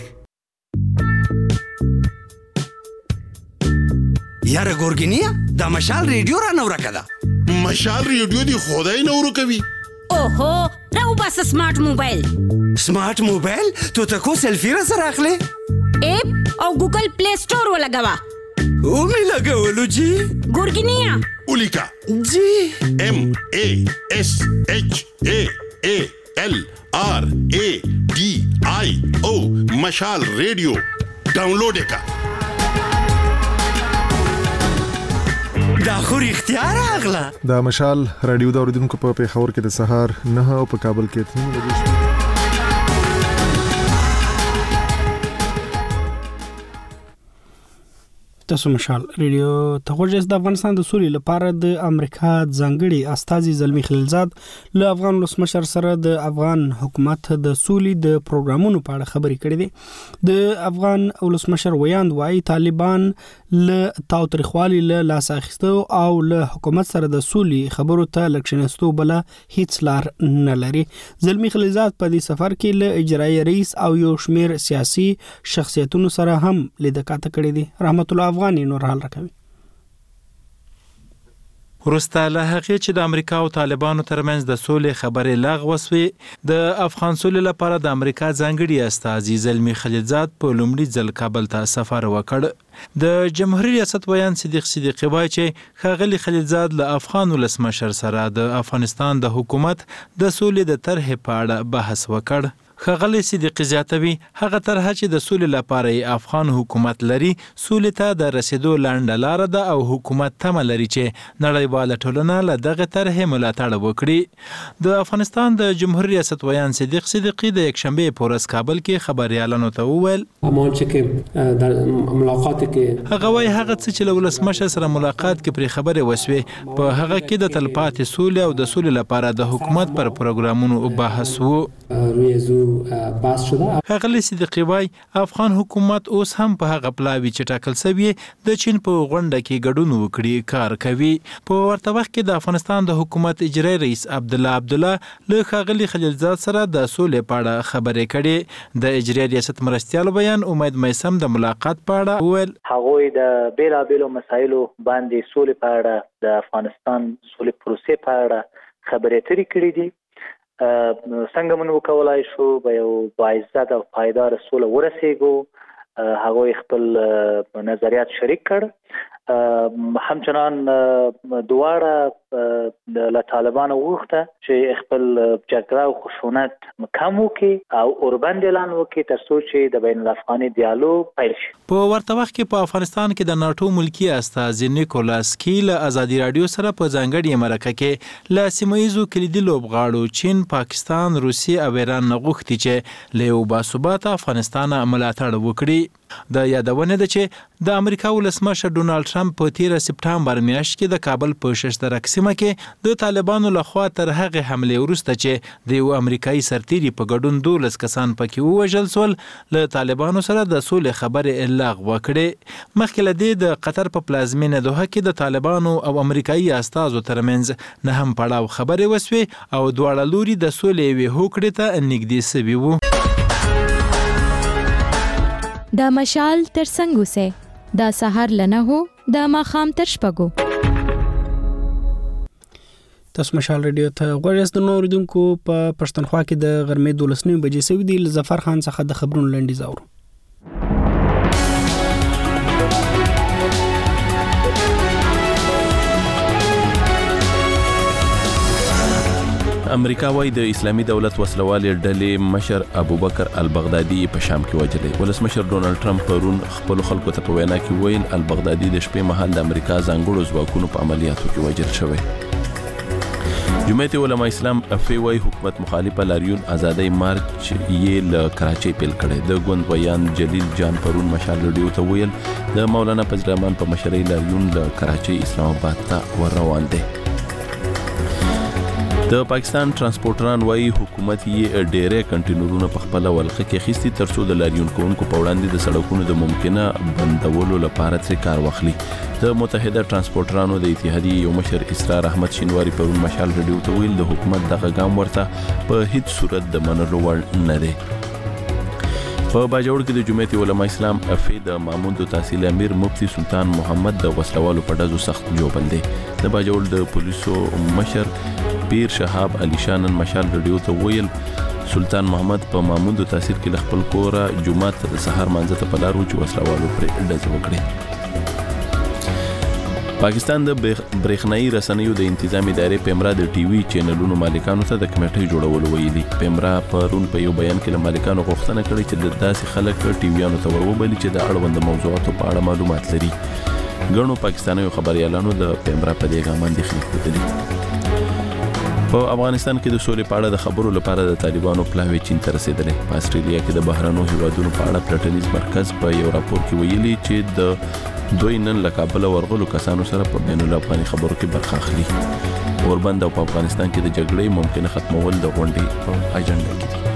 یاره ګورګینیا دا مشال ریډیو را نو راکده. مشال ریډیو دی خدای نو ورکوي. اوهو راو بس سمارټ موبایل. سمارټ موبایل تو تکو سیلفی را سره اخلي اپ او ګوګل پلی سٹور ولګوا. او می لګولو جی ګورګینیا اولیکا جی ام ا اس اچ ا ا ال ار ا ډي آی او مشال ریډیو ډاونلوډ کا. دا خو اختیار اغلا. دا مشال رادیو د اوریدونکو په پیښور کې د سهار نه او په کابل کې تنو لګیږي. تاسو مشال ریډیو ته غوښتل د افغانستان د سولې لپاره د امریکا ځانګړي استاذي زلمی خلیلزاد له افغان ولسمشر سره د افغان حکومت د سولې د پروګرامونو په اړه خبرې کړې دي. د افغان ولسمشر ویاند وايي طالبان له تاوتریخوالي له لاس اخیستو او له حکومت سره د سولې خبرو ته لکشنستو بل هیڅ لار نه لري. زلمی خلیلزاد په دې سفر کې له اجرایي رئیس او یو شمیر سیاسي شخصیتونو سره هم لیدکاته کړې دي. رحمت الله افغاني نور حال راکوي. ورسته له هغه چې د امریکا او طالبانو ترمنځ د سولې خبرې لغوه شوې د افغان سولې لپاره د امریکا ځانګړي استازي زلمی خلیلزاد په لومړي ځل کابل ته سفر وکړ. د جمهوریت ریاست ویان صدیق صدیقی وایي چې ښاغلي خلیلزاد له افغان ولسمشر سره د افغانستان د حکومت د سولې د طرحې په اړه بحث وکړ. ښاغلي صدیقی زیاتوي هغه طرحه چې د سولې لپاره افغان حکومت لري سولې ته د رسیدو لنډه لار ده او حکومت تمه لري چې نړیواله ټولنه له دغه طرحې ملاتړ وکړي. د افغانستان د جمهوریت ریاست ویان صدیق صدیقی د یکشنبه په ورځ کابل کې خبريالانو ته وویل در ملاقات کې هغه وايي هغه چې له ولسمشر سره ملاقات کې پر خبرې وسوي په هغه کې د تلپاتې سولې او د سولې لپاره د حکومت پر پروګرامونو بحث وو. بحث شده. ښاغلي صدیقی وایي افغان حکومت اوس هم په هغه پلاوي چې ټاکل شوی د چین په غونډه کې ګډون وکړي کار کوي. په ورته وخت کې د افغانستان د حکومت اجرایي رئیس عبد الله عبد الله له ښاغلي خلیلزاد سره د سولې په اړه خبرې کړې. د اجرایي ریاست مرستیال بیان امید میسم د ملاقات په اړه وویل هغه د بیلابېلو مسایلو باندې سولې په اړه د افغانستان سولې پروسې په اړه خبرې اترې کړې دي. څنګه موږ وکولای شو به یو باعزت او پایدار سوله ورسېږو. هغه خپل نظریات شریک کړ. همچنان دواړه د طالبانو وغوښته چې خپل جګړه او خشونت کم وکړي او اوربند اعلان وکړي ترڅو چې د بین الافغاني دیالوګ پیل شي. په ورته وخت کې په افغانستان کې د ناتو ملکی استازي نیکولاس کیل ازادي رادیو سره په ځانګړي مرکه کې له سیمایزو کلیدي لوبغاړو چین، پاکستان، روسیې او ایران غوښتي چې له یو باثباته افغانستان ملاتړ وکړي. د یادونه ده چې د امریکا ولسمشر ډونالد ټرمپ په تیر سپټمبر میاشت کې د کابل په ششترک سیمه کې د طالبانو لخوا تر هغه حمله وروسته چې د یو امریکایي سرتیري په ګډون دولس کسان پکې ووژل شول له طالبانو سره د سولې خبرې لغوه کړې. مخکې له دې د قطر په پلازمینه دوحه کې د طالبانو او امریکایي استازو ترمنځ نه هم پړاو خبرې وسوي او دواړه لوري د سولې وی هوکړې ته نږدې سوي وو. دا مشال تر څنګ اوسه دا سهار لنه هو د ماخام تر شپږو. تاسو مشال ریډیو ته غوړیاست. د نوریدونکو په پښتونخوا کې د غرمې دولس نیمې بجې سوي دي. ظفر خان څخه د خبرونو لنډیز اورو. امریکا وايي د اسلامي دولت وسلوالې ډلې مشر ابوبکر البغدادي په شام کې وجلې. ولسمشر ډونالد ټرمپ پرون خپل خلکو ته په وینا کې ویل البغدادي د شپې مهال د امریکا ځانګړو ځواکونو په عملیاتو کې وژل شوی. جمعیت علماء اسلام افی وايي حکومت مخالفه لاریون ازادۍ مارچ یې له کراچۍ پیل کړی. د ګوند بیان جلیل جان پرون مشال ریډیو ته ویل د مولانا فضل الرحمن په مشرۍ لاریون له کراچۍ اسلام آباد ته ور روان دی. د پاکستان ترانسپورټران وايي حکومت یې ډېرې کنټینرونه په خپل ولقه کې خېستي ترڅو د لاریون کوونکو په وړاندې د سړکونو د ممکنه بندولو لپاره ترې کار واخلي. د متحده ترانسپورټرانو د اتحادیې یو مشر اسرار احمد شینواری پرون مشال ریډیو ته ویل د حکومت دغه ګام ورته په هیڅ صورت د منلو وړ نه دی. په باجوړ کې د جمعیت علماء اسلام افی د مامون د تحصیل امیر مفتی سلطان محمد د وسلوالو په ډزو سخت جوړل دی. د باجوړ د پولیسو مشر پیر شهاب علي شانن مشال ریډیو ته ویل سلطان محمد په مامون د تحصیل کې خپل کوره جمعه د سحر مانځه ته په لار و چې وسلوالو پر ډز وکړي. پاکستان د برېښنایي رسنیو د انتظام ادارې پیمرا د ټي وي چینلونو مالکانو ته د کمیټې جوړولو ویلي. پیمرا پرون په یو بیان کې له مالکانو غوښتنه کړې چې د داسې خلک ټي ویانو ته وروبلي چې د اړوند موضوعاتو په اړه معلومات لري. ګڼو پاکستانیو خبريالانو د پیمرا په دې ګام اندېښنې ښودلې. په افغانستان کې د سولې په اړه د خبرو لپاره د طالبانو پلاوی چین ته رسیدلې. په استرالیا کې د بهرنیو هیوادونو په اړه پلټنیز مرکز په یو راپور کې ویلي چې د دوی نن له کابل ورغلو کسانو سره په بین الافغاني خبرو کې برخه اخلي. اوربند او په افغانستان کې د جګړې ممکنه ختمول د غونډې په اجنډا کې دي.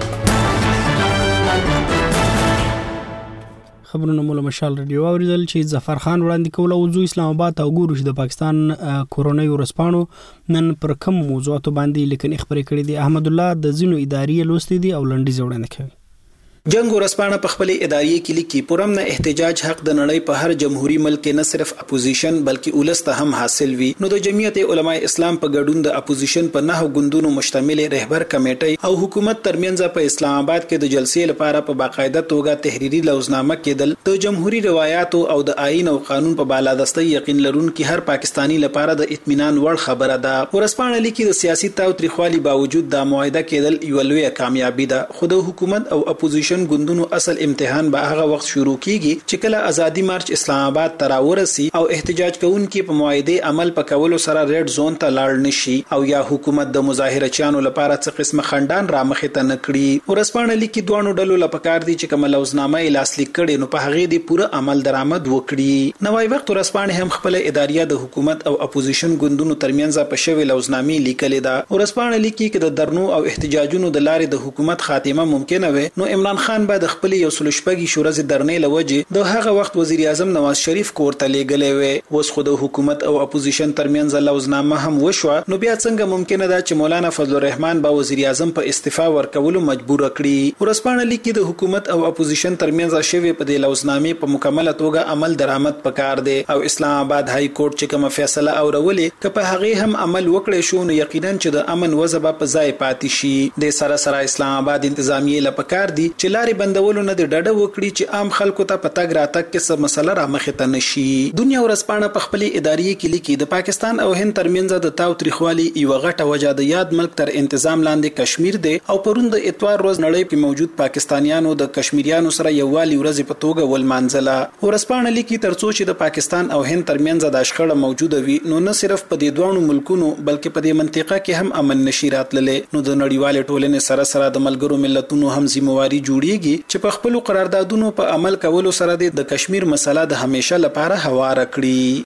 خبرونه مول مشال ریډیو اوریدل چې ظفر خان وړاندې کول او زو اسلام آباد او ګورو چې د پاکستان کورونای ورسپانو نن پر کوم موضوعاتو باندې لیکن خبرې کړې دي. احمد الله د زینو ادارې لوستې دي او لنډي جوړنه کوي. جنگ ورسپانه په خپل ادارې کې لیکي پرم نه احتجاج حق د نړۍ په هر جمهوریت ملک کې نه صرف اپوزیشن بلکې ولست هم حاصل وي. نو د جمعیت علماء اسلام په ګډون د اپوزیشن په نه غوندونو مشتمل رهبر کمیټې او حکومت ترمنځ په اسلام آباد کې د جلسې لپاره په باقاعده توګه تحریری لوزنامه کېدل د جمهوریت روایتو او د آئین او قانون په بالادستۍ یقین لرونکي هر پاکستانی لپاره د اطمینان وړ خبره ده. ورسپانه لیکي د سیاسي تاوتریخوالي باوجود د معاهده کېدل یو لوی کامیابی ده. خو د حکومت او اپوزیشن ګوندونو اصل امتحان به هغه وخت شروع کیږي چې کله ازادي مارچ اسلام آباد ته راورسي او احتجاج کوونکي په معاهده عمل په کولو سره ریډ زون ته لاړ نشي او یا حکومت د مظاهره چانو لپاره څه قسمه خندان را مخې ته نکړي. ورسپانه لیکي دوه ډلو لپاره دي چې کوم لوزنامه لاسلیک کړي نو په هغه دی پوره عمل درآمد وکړي. نوای وخت ورسپانه هم خپل اداریه د حکومت او اپوزیشن ګوندونو ترمنځ په شوی لوزنامه لیکلې ده. ورسپانه لیکي چې د درنو او احتجاجونو د لارې د حکومت خاتمه ممکنه وي نو عمران خان به د خپل یو سل شپږی شورز درنې لوجه د هغه وخت وزیر اعظم نواز شریف کور ته لېږلې وي. اوس خو د حکومت او اپوزیشن ترمنځ لوزنامه هم وشوه نو بیا څنګه ممکنه ده چې مولانا فضل الرحمن به وزیر اعظم په استعفا ورکولو مجبور کړي. ورسپانه لیکي د حکومت او اپوزیشن ترمنځ شوی په دې لوزنامه په مکمل توګه عمل درآمد پکار دی او اسلام آباد های کورټ چې کوم فیصله اورولې که په هغه هم عمل وکړي شو نو یقینا چې د امن وضع په ځای پاتې شي. د سره سره اسلام آباد انتظامیه لپاره دي چې لارې بندولو نه د ډډه وکړي چې عام خلکو ته پتا ګراتک کې څه مسله را مخې ته نشي. دنیا ورسپانه په خپل ادارې کې لیکي د پاکستان او هند ترمنځ د تاوتریخوالي یو غټه وجه د یاد ملک تر انتظام لاندې کشمیر دی او پرون د اتوار روز نړۍ کې موجود پاکستانیانو د کشمیریانو سره یووالي ورځ په توګه ولمانځله. ورسپانه لیکي ترڅو چې د پاکستان او هند ترمنځ د شخړه موجوده وي نو نه صرف په دې دوه ملکونو بلکې په دې منطقه کې هم امن نشي راتللې. نو د نړیوال ټولنې سره سره د ملګرو ملتونو هم ذمہواری جوړیږي چې په خپل قراردادونو په عمل کولو سره د کشمیر مسله د همیشه لپاره هوار کړي.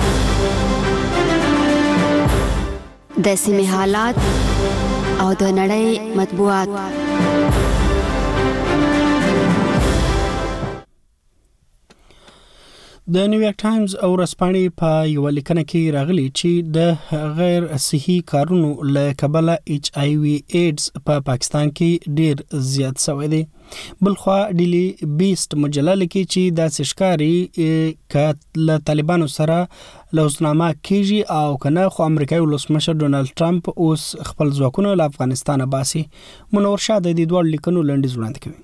د سیمې حالات او د نړۍ مطبوعات. د نیویارک ټایمز او ورځپاڼې په یو لیکنه کې راغلي چې د غیر صحي کارونو له کبله ایچ آی وی ایډز په پاکستان کې ډیر زیات شوی دی. بلخوا ډیلی بیست مجله لیکي چې دا سشکاري ک له طالبانو سره لوزنامه کیږي او کنه خو امریکایي ولسمشر ډونالد ټرمپ اوس خپل ځواکونه له افغانستان باسي. منور شاه د دې دوه لیکنو لنډیز وړاندې کوي.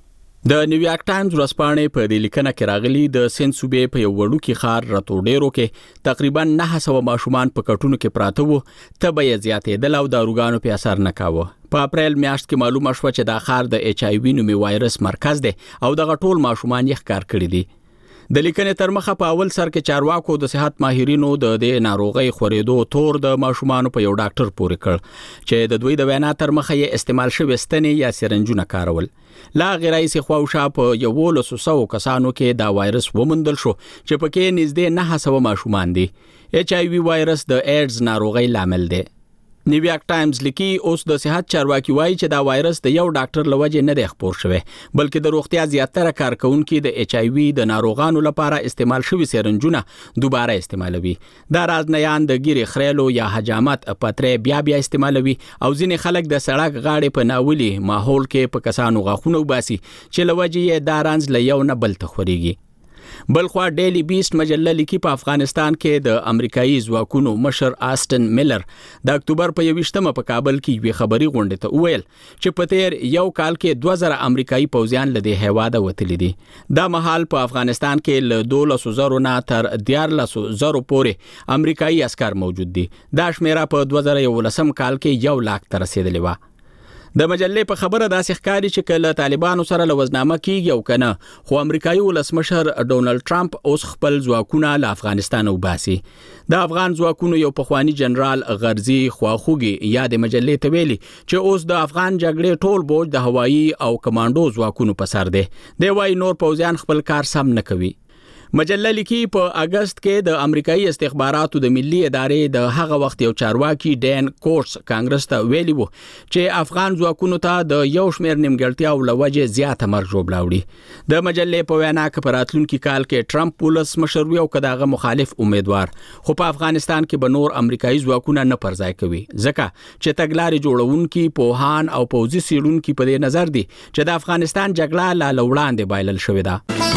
د نیویارک ټایمز ورځپاڼې په دې لیکنه کې راغلي د سند صوبې په یو وړوکي ښار راتوډیرو کې تقریبا نه سوه ماشومان په کټونو کې پراته وو. تبه یې زیاتېدل او داروګانو په اثر نه کاوه. په اپریل میاشت کې معلومه شوه چې دا ښار د ایچ آی وی نومي وایرس مرکز دی او دغه ټول ماشومان یې ښکار کړي دي. د لیکنې تر مخه په اول سر کې چارواکو د صحت ماهرینو د دې ناروغي خورېدو تور د ماشومان په یو ډاکټر پورې کړ چې د دوی د وینا تر مخه یې استعمال شوی ستنې یا سرنجونه کارول. لا غیرایسي خواوشا په یو لسو سو کسانو کې دا وایرس ومندل شو چې پکې نږدې نه سوه ماشومان دي. ایچ آی وی وایرس د ایډز ناروغي لامل دی. نیویارک ټایمز لیکي اوس د صحت چارواکي وایي چې دا وایرس د یو ډاکټر لوجه نه دی خپور شوی بلکې د روغتیا زیاتره کارکونکو د ایچ آی وی د ناروغانو لپاره استعمال شوی سرنجونه دوباره استعمالوي. دا راز نه یان د ګيري خریلو یا حجامت پترې بیا بیا استعمالوي او ځینې خلک د سړک غاړې په ناولي ماحول کې په کسانو غاخونه وباسي چې لوجه یې دارانز له یو نه بل ته خوريږي. بلخوا ډیلی بیست مجله لیکي په افغانستان کې د امریکایي ځواکونو مشر آسټن میلر د اکتوبر په یوویشتمه په کابل کې یوې خبري غونډې ته وویل چې په تیر یو کال کې دوه زره امریکایي پوځیان له دې هیواده وتلي دي. دا مهال په افغانستان کې له دولسو زرو نه تر دیارلسو زرو پورې امریکایي عسکر موجود دي. دا شمیره په دوه زره یولسم کال کې یو لاک ته رسیدلې وه. د مجلې په خبره داسې ښکاري چې کله طالبانو سره لوزنامه کیږي او کنه خو امریکایي ولسمشر ډونالد ټرمپ اوس خپل ځواکونه له افغانستان وباسي. د افغان ځواکونو یو پخوانی جنرال غرزي خواخوږي یا د مجلې ته ویلي چې اوس د افغان جګړې ټول بوج د هوایي او کمانډو ځواکونو په سر دی. دی وايي نور پوځیان خپل کار سم نه کوي. مجله لیکي په اگست کې د امریکایي استخباراتو د ملي ادارې د هغه وخت یو چارواکي ډین کورس کانګرس ته ویلي وو چې افغان ځواکونو ته د یو شمېر نیمګړتیاو له وجې زیاته مرګ ژوبله وړي. د مجلې په وینا کې په راتلونکي کال کې ټرمپ ولسمشر وي او که د هغه مخالف امیدوار خو په افغانستان کې به نور امریکایي ځواکونه نه پرځای کوي ځکه چې تګلارې جوړونکي پوهان او پوځي څېړونکي په دې نظر دي چې د افغانستان جګړه لا له وړاندې بایلل شوې ده.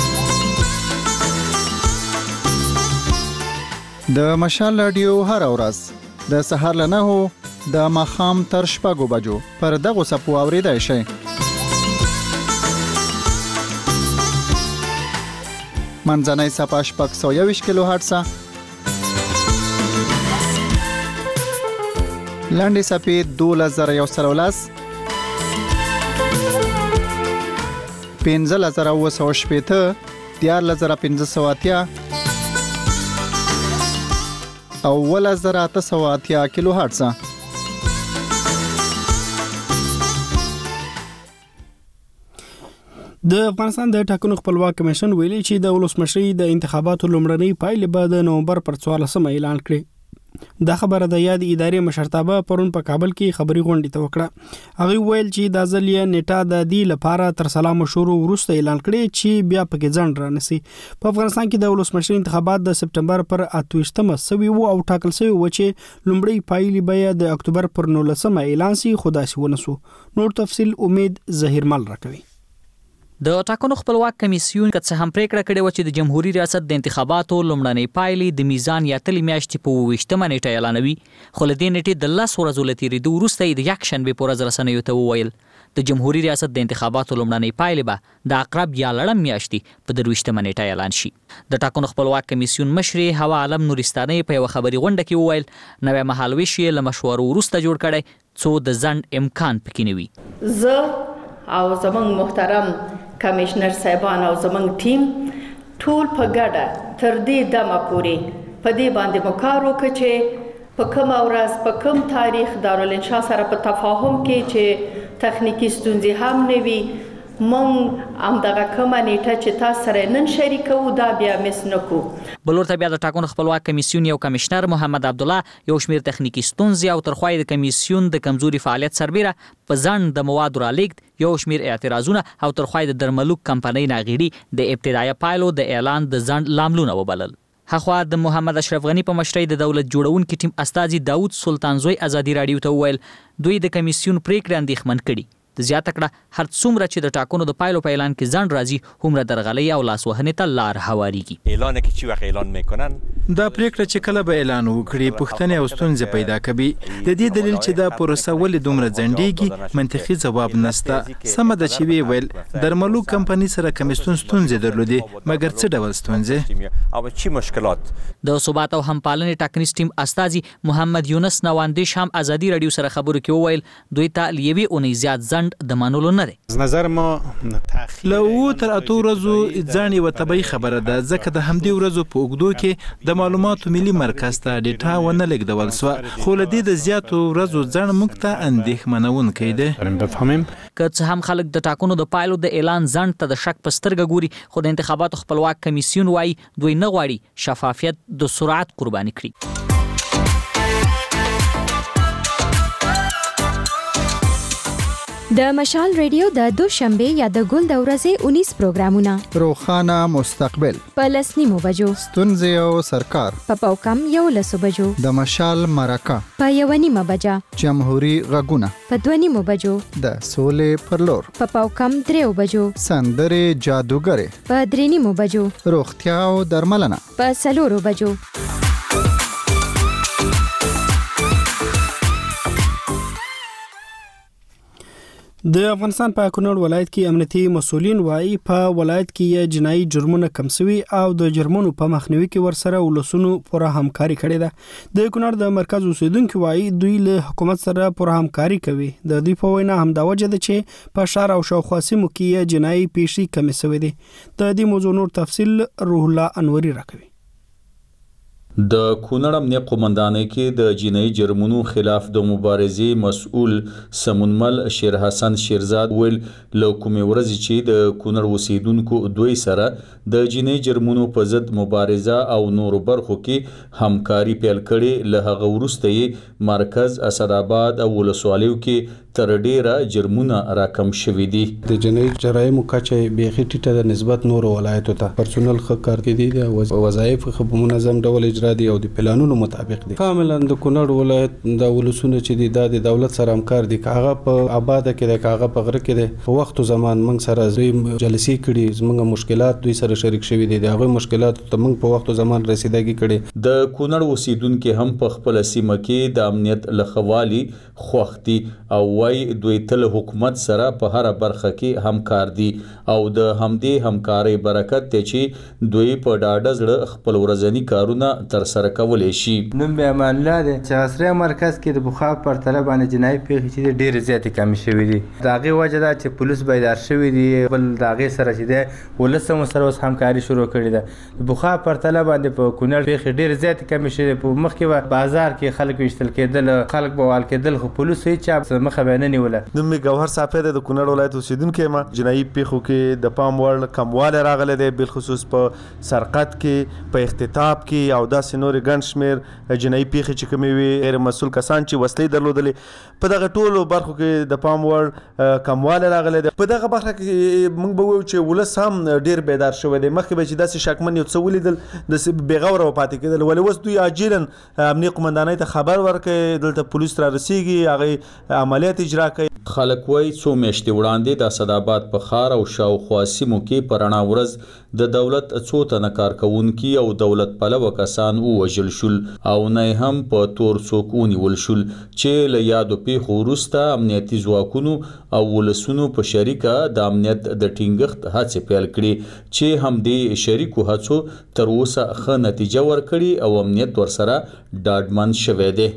د مشال رادیو هر ورځ د سهار له نهو د ماښام تر شپږو بجو پر دغو څپو اورېدای شئ. منځنۍ څپه شپږ سوه یوویشت کیلو هرټزه، لنډې څپې دولس زره یو سل او لس، پنځلس زره اووه سوه شپېته، دیارلس زره پنځه سوه اتیا او اوولس زره اته سوه اتیا کیلو هرټزه. د افغانستان د ټاکنو خپلواک کمیشن ویلي چې د ولسمشرۍ د انتخاباتو لومړنۍ پایلې به د نومبر پر څوارلسمه اعلان کړي. دا خبره د یاد ادارې مشرتابه پرون په کابل کې خبري غونډې ته وکړه. هغه ویل چې د ځلې نیټه د دې لپاره تر سلام شروع وروسته اعلان کړي چې بیا پکې ځند رانسي. په افغانستان کې د ولسمشرۍ انتخابات د سپټمبر پر اتویشتمه سوي وو او ټاکل شوی و چې لومړی پایلې به د اکتوبر پر نولسمه اعلان شي، خو داسې ونسو. نور تفصیل امید ظهیرمل راکوي. د ټاکنو خپلواک کمیسیون که څه هم پریکړه کړې و چې د جمهوریت ریاست د انتخاباتو لومړنۍ پایلې د میزان یا تلې میاشتې په اوویشتمه نیټه اعلانوي، خو له دې نیټې د لس ورځو له تېرېدو وروسته یې د یکشنبې په ورځ رسنیو ته وویل د جمهوریت ریاست د انتخاباتو لومړنۍ پایلې به د عقرب یا لړم میاشتې په درویشتمه نیټه اعلان شي. د ټاکنو خپلواک کمیسیون مشرې هوا عالم نورستانۍ په یوه خبري غونډه کې وویل نوی مهالویش یې له مشورو وروسته جوړ کړی څو د ځنډ امکان پکې نه وي. زه او زمونږ محترم کمیشنر صاحبان او زمونږ ټیم ټول په ګډه تر دې دمه پورې په دې باندې مو کار وکړ چې په کومه ورځ په کوم تاریخ دارالانشا سره په تفاهم کې چې تخنیکی ستونزې هم نه وي، مونږ هم دغه کومه نیټه چې تاسو سره نن شریکو دا بیا مس نکو. بلور ته بیا د ټاکنو خپلواک کمیسیون یو کمشنر محمد عبدالله یو شمیر تخنیکی ستونزې او ترخوای د کمیسیون د کمزوري فعالیت سربیره په ځان د مواد را لیږد یو شمیر اعتراضونه او ترخوای د درملوک کمپنۍ ناغېړي د ابتدایي پایلو د اعلان د ځنډ لاملونه وبلل. هغه د محمد اشرف غنی په مشرۍ د دولت جوړونکو ټیم استاذي داوود سلطانزوی ازادي رادیو ته وویل دوی د کمیسیون پریکړې اندېښمن کړي. د زیاته کړه هر څومره چې د ټاکنو د پایلو په اعلان کې ځنډ راځي هومره درغلۍ او لاسوهنې ته لار هواریږي. اعلان کې چې وخت اعلان میکنن دا پریکړه چې کله به اعلان وکړي پښتنې او ستونزې پیدا کوي. د دې دلیل چې دا پروسه ولې دومره ځنډېږي منطقي ځواب نشته. سمه ده چې وی ویل درملو کمپنۍ سره کمیسیون ستونزې درلودې مګر څه ډول ستونزې او چی مشکلات. د ثبات او همپالنې ټاکنیز ټیم استاذي محمد یونس نواندیش هم ازادي رادیو سره خبرو کې وویل دوی ته لیوي اونۍ زیات ځنډ د منولو نه دی. نظر ما له و تر اتو ورځو ځان یو طبيعي خبره ده ځکه د همدې ورځو په اوږدو کې د معلوماتو ملي مرکز ته ډیټا ونه لیږدول سوه خو له دې د زیاتو ورځو ځنډ موږ ته اندېښمنونکی دی. که څه هم خلک د ټاکنو د پایلو د اعلان ځنډ ته د شک په سترګه ګوري خو د انتخاباتو خپلواک کمیسیون وایي دوی نه غواړي شفافیت د سرعت قرباني کړي. د مشال ریډیو د دوشنبه یا د ګل د ورځې انیس پروګرامونه روخانه مستقبل په لسنیمو بجو ستونزې او سرکار په پاوکم یو لسو بجو د مشال مرکه په یو نیمه بجه جمهوریت غږونه په دوه نیمو بجو د سولې پر لور په پاوکم دریو بجو سندرې جادوګرې په درې نیمو بجو روغتیا او درملنه په څلورو بجو. د افغانستان په کونړ ولایت کې امنیتي مسولین وایي په ولایت کې جنایي جرمونه کم شوي او د جرمونو په مخنیوي کې ورسره ولسونو پوره همکاري کړې ده. د کونړ د مرکز اوسیدونکو وایي دوی له حکومت سره پوره همکاري کوي. د دوی په وینا همدا وجه ده چې په شهر او شاوخوا سیمو کې جنایي پیښې کمې شوې دي. د دې موضوع نور تفصیل روح الله انوري راکوي. د کونړ امنیه قومندانۍ کې د جنایي جرمونو خلاف د مبارزې مسؤل سمونمل شیر حسن شیرزاد ویل له کومې ورځې چې د کونړ اوسیدونکو دوی سره د جنایي جرمونو په ضد مبارزه او نورو برخو کې همکاري پیل کړې له هغه وروسته یې مرکز اسداباد او ولسوالیو کې تر ډیره جرمونه راکم شوي دي. د جنایي جرایمو کچه بیخي ټیټه د نسبت نورو ولایتو ته پرسونل ښه کار کوي د وظایف ښه په منظم ډول اجرا دي او د پلانونو مطابق دي. کاملا د کونړ ولایت د ولسونو چې دي د دولت سره همکار دي کاغه په آباد کې د کاغه په غره کې د وخت او زمان موږ سره دوی جلسې کړي زموږ مشکلات دوی سره شریک شوي دي دغه مشکلات ته موږ په وخت او زمان رسیدګي کړي. د کونړ اوسیدونکو هم په خپل سیمه کې د امنیت لخوالي خوختي او وای دوی تل حکومت سره په هر برخه کې همکار دي او د همدې همکاري برکت ته چې دوی په ډاډه زړه خپل ورځنی کارونه تر سره کولای شي. نوم به امان الله دی چې عصري مرکز کې د بخار پر طرف باندې جنایي پیښې چې ډېر زیات کم شوي دي. دا غي وجه ده چې پولیس بیدار شوي دي بل دا غي سره چې ده ولسم سره اوس همکاري شروع کړې ده. بخار پر طرف باندې په کونړ پیښې ډېر زیات کم شوي په مخ کې بازار کې خلک وشتل کېدل خلک بوال کېدل خو پولیس هیڅ مخه نه نیوله. نوم می ګوهر صافی د کونړ ولایت اوسیدونکو ما جنایي پیښو کې د پام وړ کمواله راغله ده بل خصوص په سرقت کې په اختطاف کې او داسې نور ګڼ شمېر جنایي پیښې چې کومې وي غیر مسؤل کسان چې وسلې درلودلې په دغه ټولو برخو کې د پام وړ کمواله راغلی دی. په دغه برخه کې موږ به وایو چې ولس هم ډېر بیدار شوی دی. مخکې به چې داسې شکمن یو څه ولیدل داسې بېغوره پاتې کېدل ولې اوس دوی عاجلا امنیه قومندانۍ ته خبر ورکوي دلته پولیس را رسیږي هغې عملیات اجرا کوي. خلک وایي څو میاشتې وړاندې د اسداباد په ښار او شاوخوا سیمو کې په رڼا ورځ د دولت څو تنه کارکوونکي او دولت پلوه کسان ووژل شول او نه هم په تور څوک ونیول شول چې له یادو پیښو وروسته امنیتي ځواکونو او ولسونو په شریکه د امنیت د ټینګښت هڅې پیل کړي چې همدې شریکو هڅو تر اوسه ښه نتیجه ورکړي او امنیت ورسره ډاډمن شوی دی.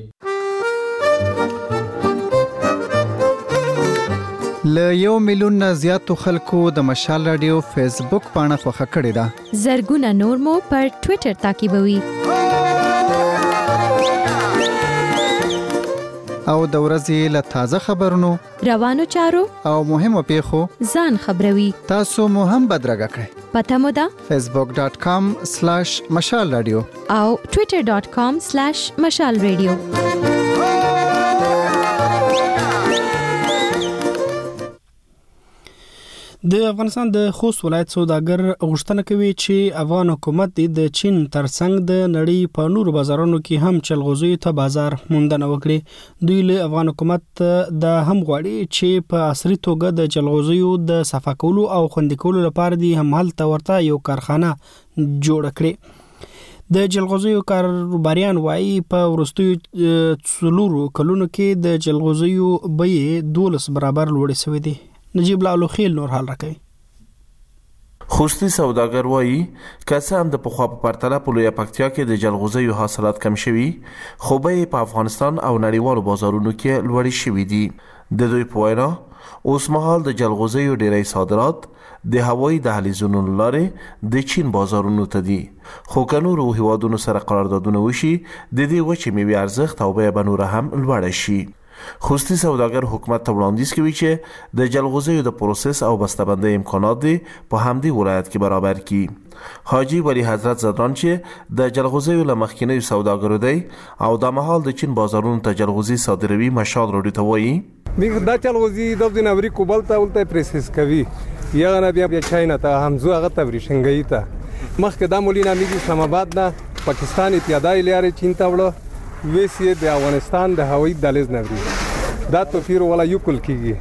له یو میلیون نه زیاتو خلکو د مشال رادیو فیسبوک پاڼه خوښه کړې ده. زرګونه نور مو پر ټوئیټر تعقیبوي. او د ورځې له تازه خبرونو روانو چارو او مهمو پیښو ځان خبروي. تاسو مو هم بدرګه کړئ. پته مو ده فیسبوک ډاٹ کام سلاش مشال رادیو او ټویټر ډاٹ کام سلاش مشال رادیو. د افغانستان د خوست ولایت سوداګر غوښتنه کوي چې افغان حکومت د چین ترڅنګ د نړۍ په نورو بازارونو کې هم چلغوزیو ته بازار موندنه وکړي. دوی له افغان حکومت د هم غواړي چې په عصري توګه د چلغوزیو د صفا کولو او خوندي کولو لپاره د همالته ورته یو کارخانه جوړ کړي. د جلغوزیو کاروباریان وایي په وروستیو څلورو کلونو کې د جلغوزیو بیې دولس برابر لوړې شوې دي. نجیب لالو خیل نور حال راکوي. خوستی سوداګر وایي که څه هم د پخوا په پرتله په لویه پکتیا کې د جلغوزیو حاصلات کم شوي، خو بیې په افغانستان او نړیوالو بازارونو کې لوړې شوي دي. د دوی په وینا اوس مهال د جلغوزیو ډیری صادرات د هوایي دهلیزونو له لارې د چین بازارونو ته دي، خو که نورو هیوادونو سره قراردادونه وشي د دې وچې میوې ارزښت او بیه به نوره هم لوړه شي. خوستی سوداګر حکومت ته وړاندیز کوي چې د جلغوزیو د پروسس او بسته‌بندۍ امکانات دي په همدې ولایت کې برابر کړي. حاجی ولی حضرت زدران چې د جلغوزیو له مخکینیو سوداګرو دی او د مهال د چین بازارونو ته جلغوزي صادروي، مشال راډیو ته وایي میګ دا جلغوزي د دینوري کوبل ته ولته پروسس کوي یا نه بیا بیا چاینا ته همزو هغه تبریشنګي ته مخکې د مولینا میګ اسلام آباد نه پاکستان اتحادیه لري چین ته وړو ویسی د افغانستان د هوایي دهلیز نوري دا توفیر ولا یو کل کیږي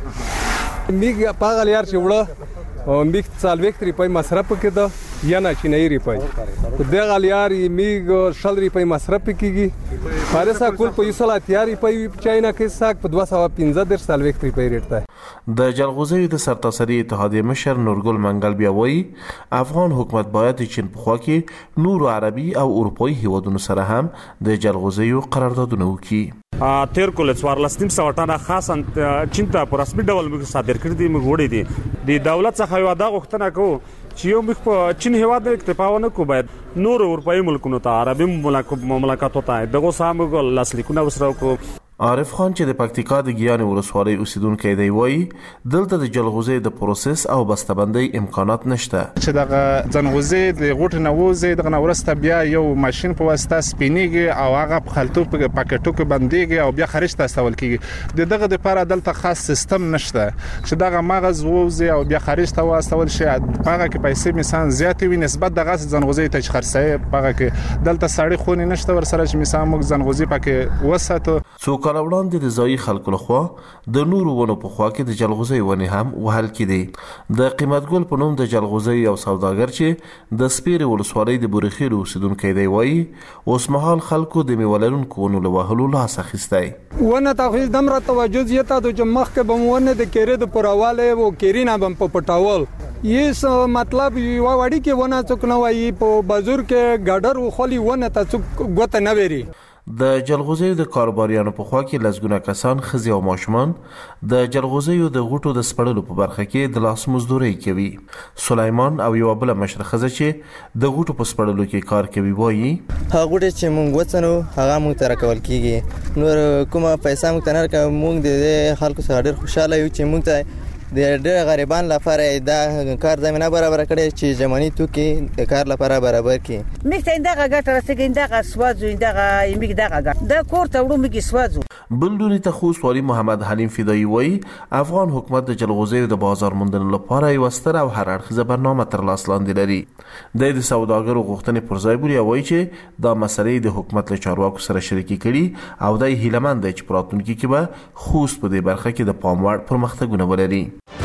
میګ پاغل یار چې وړه او میګ څلوېښت روپۍ مصرف کړه یا نه چینایي روپۍ دغه لیار میګ شل روپۍ مصرف کیږي فارسا کول په یو سل اتیا روپۍ چاینا کې ساک په دوه سوه پنځه دېرش څلوېښت روپۍ ریټ ده. د جلغوزیو د سرتاسري اتحادیې مشر نورګل منګل بیا وایي افغان حکومت باید د چین په خوا کې نورو عربي او اروپایي هیوادونو سره هم د جلغوزیو قراردادونه وکړي. تیر کول څوارلس نیم سوه ټنه خاصا چین ته په رسمي ډول موږ صادر کړي دي. موږ وړي دي د دولت څخه یو دا غوښتنه کوو چې یو موږ په چین هیواد کې اکتفا ونه کوو، باید نور اروپایي ملکونو ته عربي مملکتونو ته دغه سم لاسلیکونه وسره وکړو. عارف خان چې د پکتیکا د ګیان ولسوالۍ اوسیدونکی دی وایي دلته د جلغوزي د پروسس او بسته‌بندۍ امکانات نشته. چې دغه ځنغوزي د غوټ نه وځي دغه نورسته بیا یو ماشين په واسطه سپینیږي او هغه په خلطو په پاکټو کې بنديږي او بیا خارج ته استول کیږي. د دغه د لپاره دلته خاص سیستم نشته چې دغه مغز وځي او بیا خارج ته واستول شي. هغه کې پیسې مثلا زیاتې وي نسبت دغه ځنغوزي ته خرڅه هغه کې دلته سړی خونی نشته ورسره چې مثلا موږ ځنغوزي پکې وساتو. کال وړاندې د ځایي خلکو لخوا د نورو ونو په خوا کې د جلغوزي ونې هم وهل کېدې. د قیمت ګل په نوم د جلغوزي یو سوداګر چې د سپیرې ولسوالۍ د بورخیل اوسیدونکی دی وایي اوس مهال خلکو د میوه لرونکو ونو له وهلو لاس اخیستی. ونه تخصیص دمره توجه زیاته د چې مخکې به ونه د کېرې د پرواله او کېرې نه بم په پټاول یس مطلب یو وړي کې ونه څوک نه وایي په بازار کې ګډر وخلی ونه ته څوک ګوت نه وری. د جلغوزیو د کاروباریانو په خوا کې لسګونه کسان ښځې او ماشومان د جلغوزیو د غوټو د سپړلو په برخه کې د لاس مزدوري کوي. سلیمان او یو بل مشر ښځه چې د غوټو په سپړلو کې کار کوي وایي هغه غوټه چې مونږ وڅنو هغه مونږ ته راکول کیږي، نور کومه پیسې مونږ ته نه راکوي. مونږ د خلکو سره ډېر خوشاله یو چې مونږ ته د ډېر غریبان لپاره دا کار زمينه برابر کړي چې جمعي توکي د کار لپاره برابر کړي. مخته دغه ګټه رسېږي دغه سوازو دغه یمګ دغه ګټه د کور ته وړو مګي سوازو. بلډوري ته خوست والی محمد حلیم فدایی وایي افغان حکومت د جلغوزیو د بازار موندنې لپاره یو ستر او هر اړخیزه برنامه تر لاس لاندې لري. د دې سوداګرو غوښتنې پر ځای بولي وایي چې دا مسلې د حکومت له چارواکو سره شریکي کړي او د هیلمند دی چې پراتونکو کې به خوست په دې برخه کې د پام وړ پرمختګونه ولري.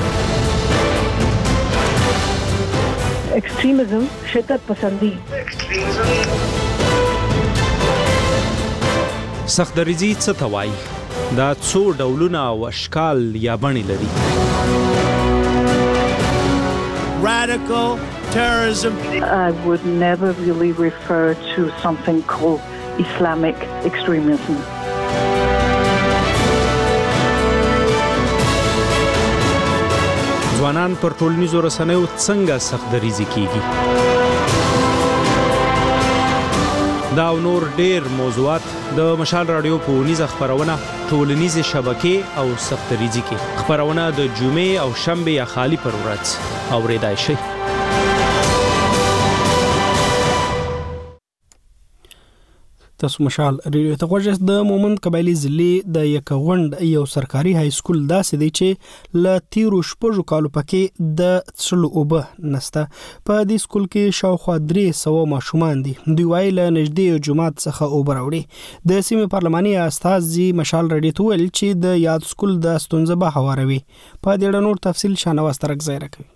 एक्सट्रीमिज्म शिद्दत पसंदी سختدریزي څه ته وایي؟ دا څو ډولونه او اشکال یا بڼې لري. Radical terrorism. I would never really refer to something called Islamic extremism. ځوانان پر ټولنیزو رسنیو څنګه سختدریزي کیږي؟ دا او نور ډیر موضوعات د مشال رادیو په ونیزه خبرونه ټولنیزه شبکې او سختریزي کې خبرونه د جمعې او شنبه یا خالی پر ورځ اوریدای شي. تاسو مشال ریډیو ته غوږی د مومند قبایلی ضلع د یکغوند یو سرکاري های سکول داسې دی چې ل تیرو شپږو کالو پکې د څلو اوبه نسته. په دې سکول کې شاوخوا درې سوه ماشومان دي. دوی وايي له نږدې جماعت څخه اوبه راوړي. د سیمې پارلماني استازي مشال ریډیو ته ویل چې د یاد سکول د ستونزه به هواروي. په دې اړه نور تفصیل شانواز ترک ځای راکوي.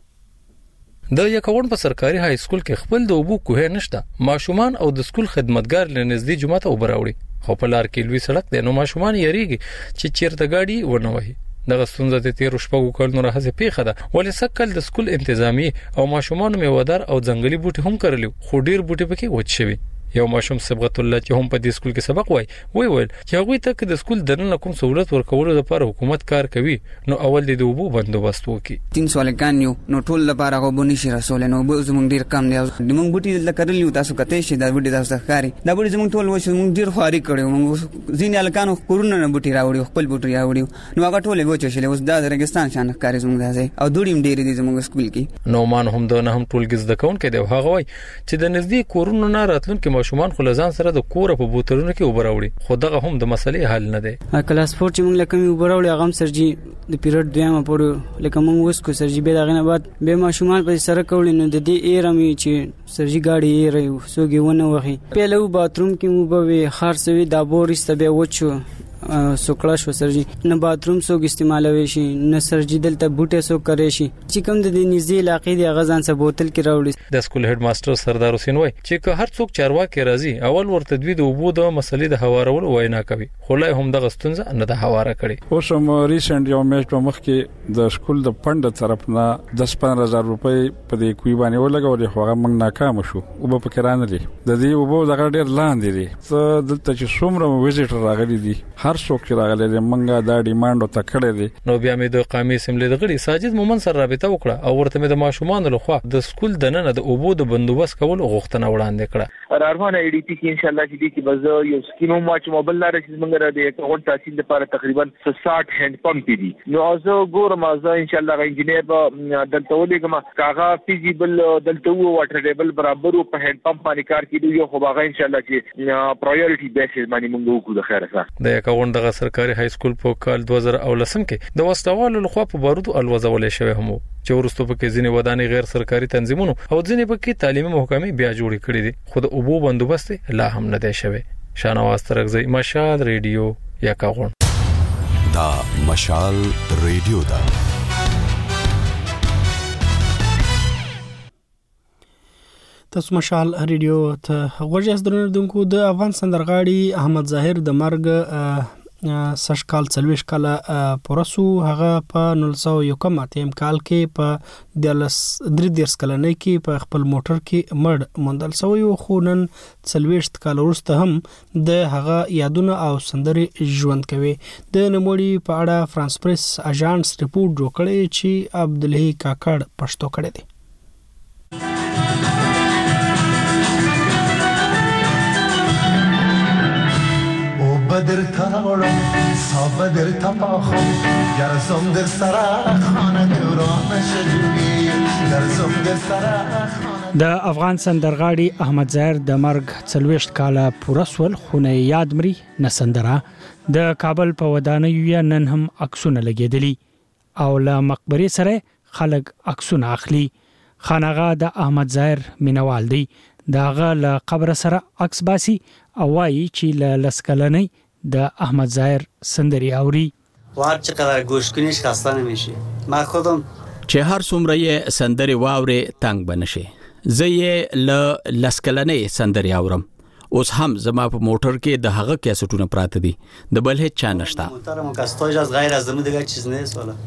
د یکاون په سرکاري های سکول کې خپل د اوبو کوه نشته. ماشومان او د سکول خدمتګار لنزدې جمعه ته وبراوړي. خو په لار کې لوی سړک دی نو ماشومان یریږي چې چیرته گاډي ونه وهي. دغه ستونزه د تیر شپږو کلونو راهڅه پیښه ده. ولې سکل د سکول انتظامی او ماشومان میوادار او ځنګلي بوټي هم کړلو خو ډیر بوټي پکې وچ شوي. یو ماشوم صبغت الله چې هم په دې سکول کې سبق وای وی ویل چې هغه ته د سکول دننه کوم سہولت ورکول لپاره حکومت کار کوي نو اول د اوبو بندوبست وکړي. تین سوال کانیو نو ټول لپاره غو بونی شي رسول نو به زمونږ ډیر کم دی. موږ بوټي لکرلیو تاسو کته شي دا بوټي تاسو ښکاری دا بوټي زمونږ ټول وښه موږ ډیر خواري کړو. موږ ځین الکانو کورونه نه بوټي راوړي خپل بوټي راوړي نو هغه ټول وچ شي اوس د رګستان شان ښکاری زمونږ داسې او دوړیم ډیر دي زمونږ سکول کې. نو مان هم دونه هم ټول گز د کون کې دی هغه وای چې د نزدې کورونو نه راتلونکي ماشومان خلزان سره د کور په بوتلونو کې وبراوړي خو دغه هم د مسلې حل نه دی. کلاس فور چې موږ لکه وبراوړي هغه سرجی د پیریډ دویمه پورې لکه موږ وس کو سرجی به دغه نه بعد به ماشومان په سره کولې نو د دې ایرمي چې سرجی گاډي یې سوګي ونه وخی په لو باتروم کې مو به خارسوي دا بورست به وچو سوکړه شو سرجی نه باتروم سوګ استعمالوي شي نه سرجی دلته بوټه سو کوي شي چې کوم د نږدې علاقې د غزان سره بوتل کې راوړي. د سکول هډ ماستر سردار حسین وای چې که هر څوک چارواکي راځي اول ورته دوی د وبو د مسلې د هوارول وینا کوي خو لا هم د غستونزه نه د هواره کړي. اوس هم ریسنت یو میچ په مخ کې د سکول د فند طرف نه دس پنځه هزار روپۍ په دې کوی باندې ولګول خو هغه موږ ناکام شو او په کرانه دي د دې وبو دغه ډیر لاندې دي. څه دلته چې څومره ویزټر راغلي دي هر څوک راغلي دي منګه دا ډیماند ته کړی دي. نو بیا مې د قومي اسمبلی د غړي ساجد مومن سره رابطه وکړه او ورته مې د ماشومان له خوا د سکول د نن د اوبو د بندوبست کول غوښتنه وړاندې کړه. ارمان ای ډی پی کې ان شاء الله چې دې کې بز یو سکیم ماچ موبایل لاره چې موږ را دي کوم تحصیل لپاره تقریبا ساठ هند پمپ دي نو اوسه ګورم اوسه ان شاء الله انجینیر دلته ولګم کاغه فیزیبل دلته وو واټر ټیبل برابر په هند پمپ باندې کار کیدو یو خو باغ ان شاء الله چې پرایورټي بیسز باندې موږ وکړو د خیره سره. د یکاون دغه سرکاري های سکول په کال دوه زره او لسم کې د وسوالو لخوا په بارودو الوزولې شوی هم چې ورستو په ځینې ودانۍ غیر سرکاري تنظیمونو او ځینې په کې تعلیمي محکمې بیا جوړې کړې دي خو د اوبو بندوبست لا هم نه دی شوی. شانواز ترکزی مشال ریډیو یکاون. دا مشال ریډیو دا تاسو مشال ریډیو ته غوږی استدونکو د افغان سندرغاړي احمد ظاهر د مرګ سش کال څلويش کاله پورسو هغه په نولسو یو کم اتیم کال کې په دلس درې دیرس کلنۍ کې په خپل موټر کې مړ موندل شوی خو نن څلويش کال وروسته هم د هغه یادونه او سندرې ژوند کوي. د نموړي په اړه فرانس پریس اژانس ریپورت جوړ کړی چې عبدالهی کاکړ پښتو کړی دی. بدر تاورم صاب بدر تپاخم گرزم در سرا خانه دوران شجوی گرزم در سرا د افغان سندرغاړي احمد ظاهر د مرګ څلويشت کاله پوره سول خونه یاد مري نسندره د کابل په ودانیو نن هم عکسونه لګیدلی او له مقبره سره خلک عکسونه اخلي. خانغه د احمد ظاهر مینوال دی داغه له قبر سره عکس باسي او وايي چې له لسکلنۍ د احمد ظاهر سندري اوري. وار چقدر گوش کنیش خسته نمیشی. ما خودم چې هر څومره یې سندري واوري تنگ بنشي. زه یې له لسکلنۍ سندري اورم. اوس هم زما په موټر کې د هغه کیسټونه پراته دي د بل هیڅ چا نشته. محترم کاستوج از غیر از دمو دیگه چیز نه سواله.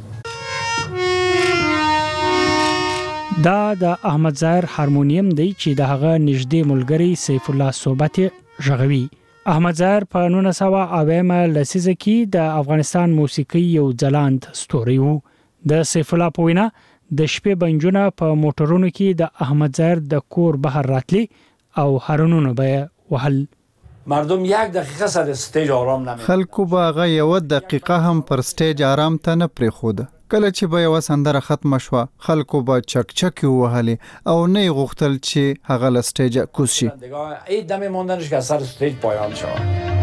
دا د احمد ظاهر هارمونیم دی چې د هغه نږدې ملګری سیف الله صوبت ژغوي. احمد ظاهر په نولس سوه اویا لسیزه کې د افغانستان موسیقي یو ځلاند ستوری وو. د سیف الله په وینا د شپې بنجونه په موټرونو کې د احمد ظاهر د کور بهر راتلی او هارنونه به وهل مردم یک دقیقه سر استیج آرام نمی‌کنند. خلکو باغه یو دقیقه هم پر سټیج آرام ته نه پریخود. کله چې به یو سندره ختم شوه خلکو به چک چک وهلي او نه غوښتل چې هغه له سټیج کوز شي. ای دم موندنش که سر استیج پایان شود.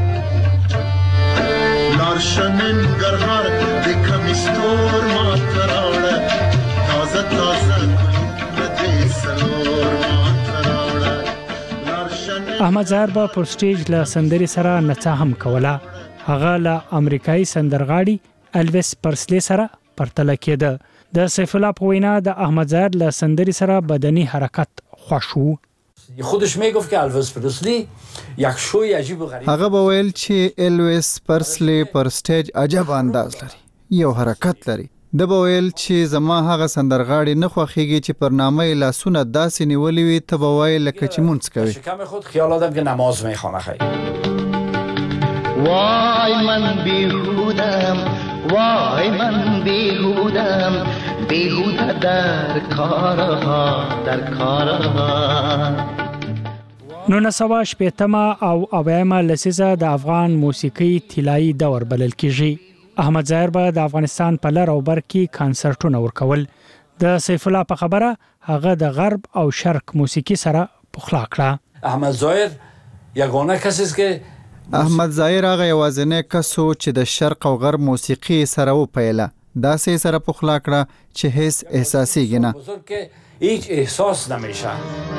لارشنن گرهار دکم استور ما تراړه تازه تازه ندې سلور ما تراړه. احمد ظاهر به پر سټیج له سندري سره نڅا هم کوله. هغه له امریکایي سندرغاړي الویس پرسلی سره پرتله کېده. د سیف الله په وینا د احمد ظاهر له سندري سره بدني حرکت خوښ وو. خودش میگفت که الویس پرسلی یک شوی عجیب و غریب. هغه به ویل چې الویس پرسلی پر سټیج عجب انداز لري، یو حرکت لري. د به ویل چې زما هغه سندرغاړي نه خوښیږي چې پر نامه لاسونه داسې نیولې وي ته به وایې لکه چې مونځ کوي. شکم خود خیال آدم که نماز میخوانه خیلی. وای من بیهودم وای من بیهودم بیهوده در کارها در کارها. نو سوا شپېتمه او اویمه لسیزه د افغان موسیقي طلایي دور بلل کیږي. احمد ظاهر به د افغانستان په لر او بر کې کانسرټونه ورکول. د سیف الله په خبره هغه د غرب او شرق موسیقي سره پخلا کړه. احمد ظاهر یگانه کسی است که احمد ظاهر هغه یوازینی کس و چې د شرق او غرب موسیقي سره وپیله. داسې سره پخلا کړه چې هیڅ احساسیږي نه. بزرگ که هیچ احساس نمیشه.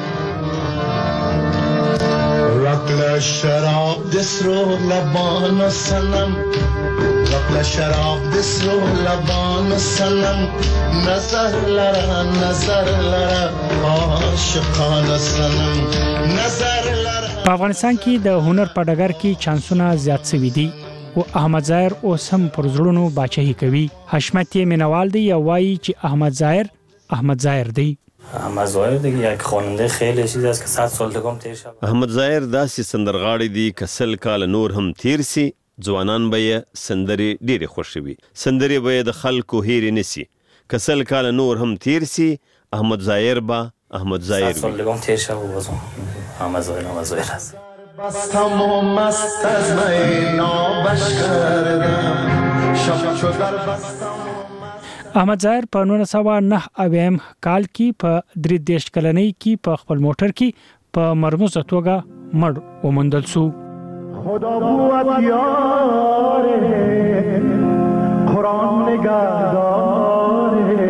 رقل شراب دسرو لبان سنم رقل شراب دسرو لبان سنم نظر لرا نظر لرا عاشقان سنم نظر لرا. په افغانستان کې د هنر په ډګر کې چانسونه زیات شوي دي او احمد ظاهر اوس هم پر زړونو باچهي کوي. حشمت مینوال دی یا وایي چې احمد ظاهر احمد ظاهر دی. احمد ظاهر دیگه یک خواننده خیلی چیز است که صد سال دیگه هم تیر شود. احمد ظاهر داسې سندرغاړي دي که سل کال نور هم تیر سي ځوانان به یې سندرې ډېرې خوښوي. سندرې به یې د خلکو هېرې نه سي. که سل کال نور هم تیر سي احمد ظاهر به احمد ظاهر صد سال دیگه هم تیر شود باز احمد ظاهر احمد ظاهر است. بستم و مست از می نابش کردم شب شد در بستم. احمد ظاهر په نولس سوه نه اویم کال کې په درې دیش کلنۍ کې په خپل موټر کې په مرموزه توګه مړ وموندل شو. خدا بود یاره قرآن نگهداره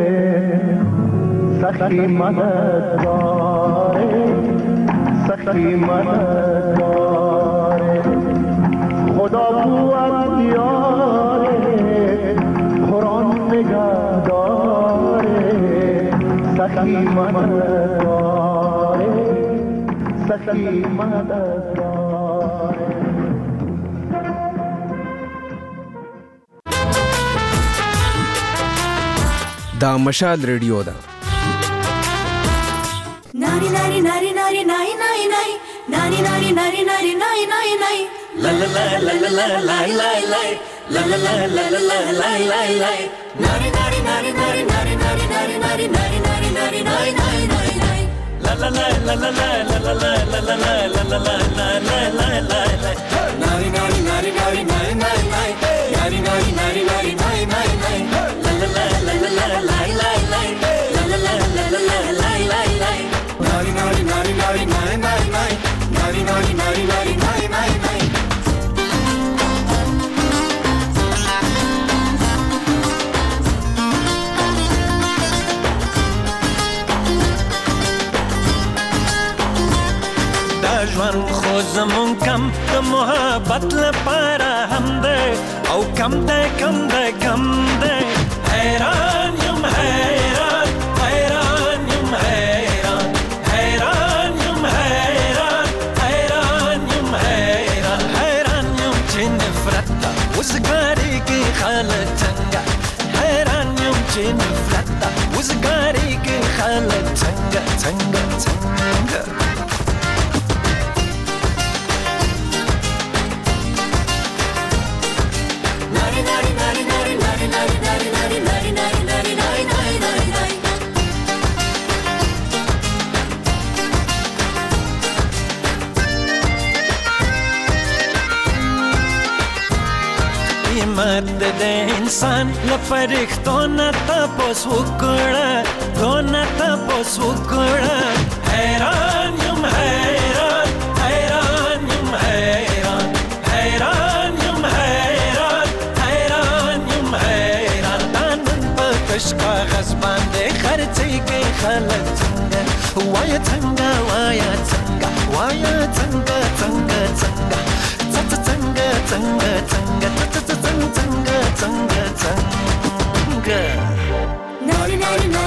سخی مددگاره سخی مددگاره خدا بود یاره قرآن نگهداره سخی مددگاره سخی مددگاره. دا مشال ریډیو ده. ناری ناری ناری ناری ناری ناری ناری ناری ناری ناری ناری ناری ناری لا لا لا لا لا لا لا لا لا لا لا لا لا لا لا لا لا ناری ناری ناری ناری ناری ناری ناری ناری ناری ناری ناری ناری ناری ناری لا لا لا لا لا لا لا لا لا لا لا لا لا لا لا لا لا لا ناری ناری ناری ناری ناری ناری ناری ناری ناری ناری ناری ناری ناری لا لا لا لا لا لا لا لا لا لا لا لا لا لا لا لا ناری ناری ناری ناری ناری ناری ناری ناری ناری ناری ناری ناری ناری ژوند خو زمون کم د محبت لپاره هم ده او کم ده کم ده کم ده حیران یم حیران حیران یم حیران حیران یم حیران حیران یم حیران حیران یم چې نفرت ده وزګاری کې خلک څنګه حیران یم چې نفرت ده وزګاری کې خلک څنګه څنګه څنګه انسان لپرښتو نه تاسو وکړه دونه تاسو وکړه حیران یم حیران حیران یم حیران حیران یم حیران حیران یم حیران نن په کش کاغذ باندې خرڅي کې خلک څنګه وای څنګه وای څنګه وای څنګه څنګه څنګه څنګه څنګه څنګه څنګه څنګه څنګه څنګه څنګه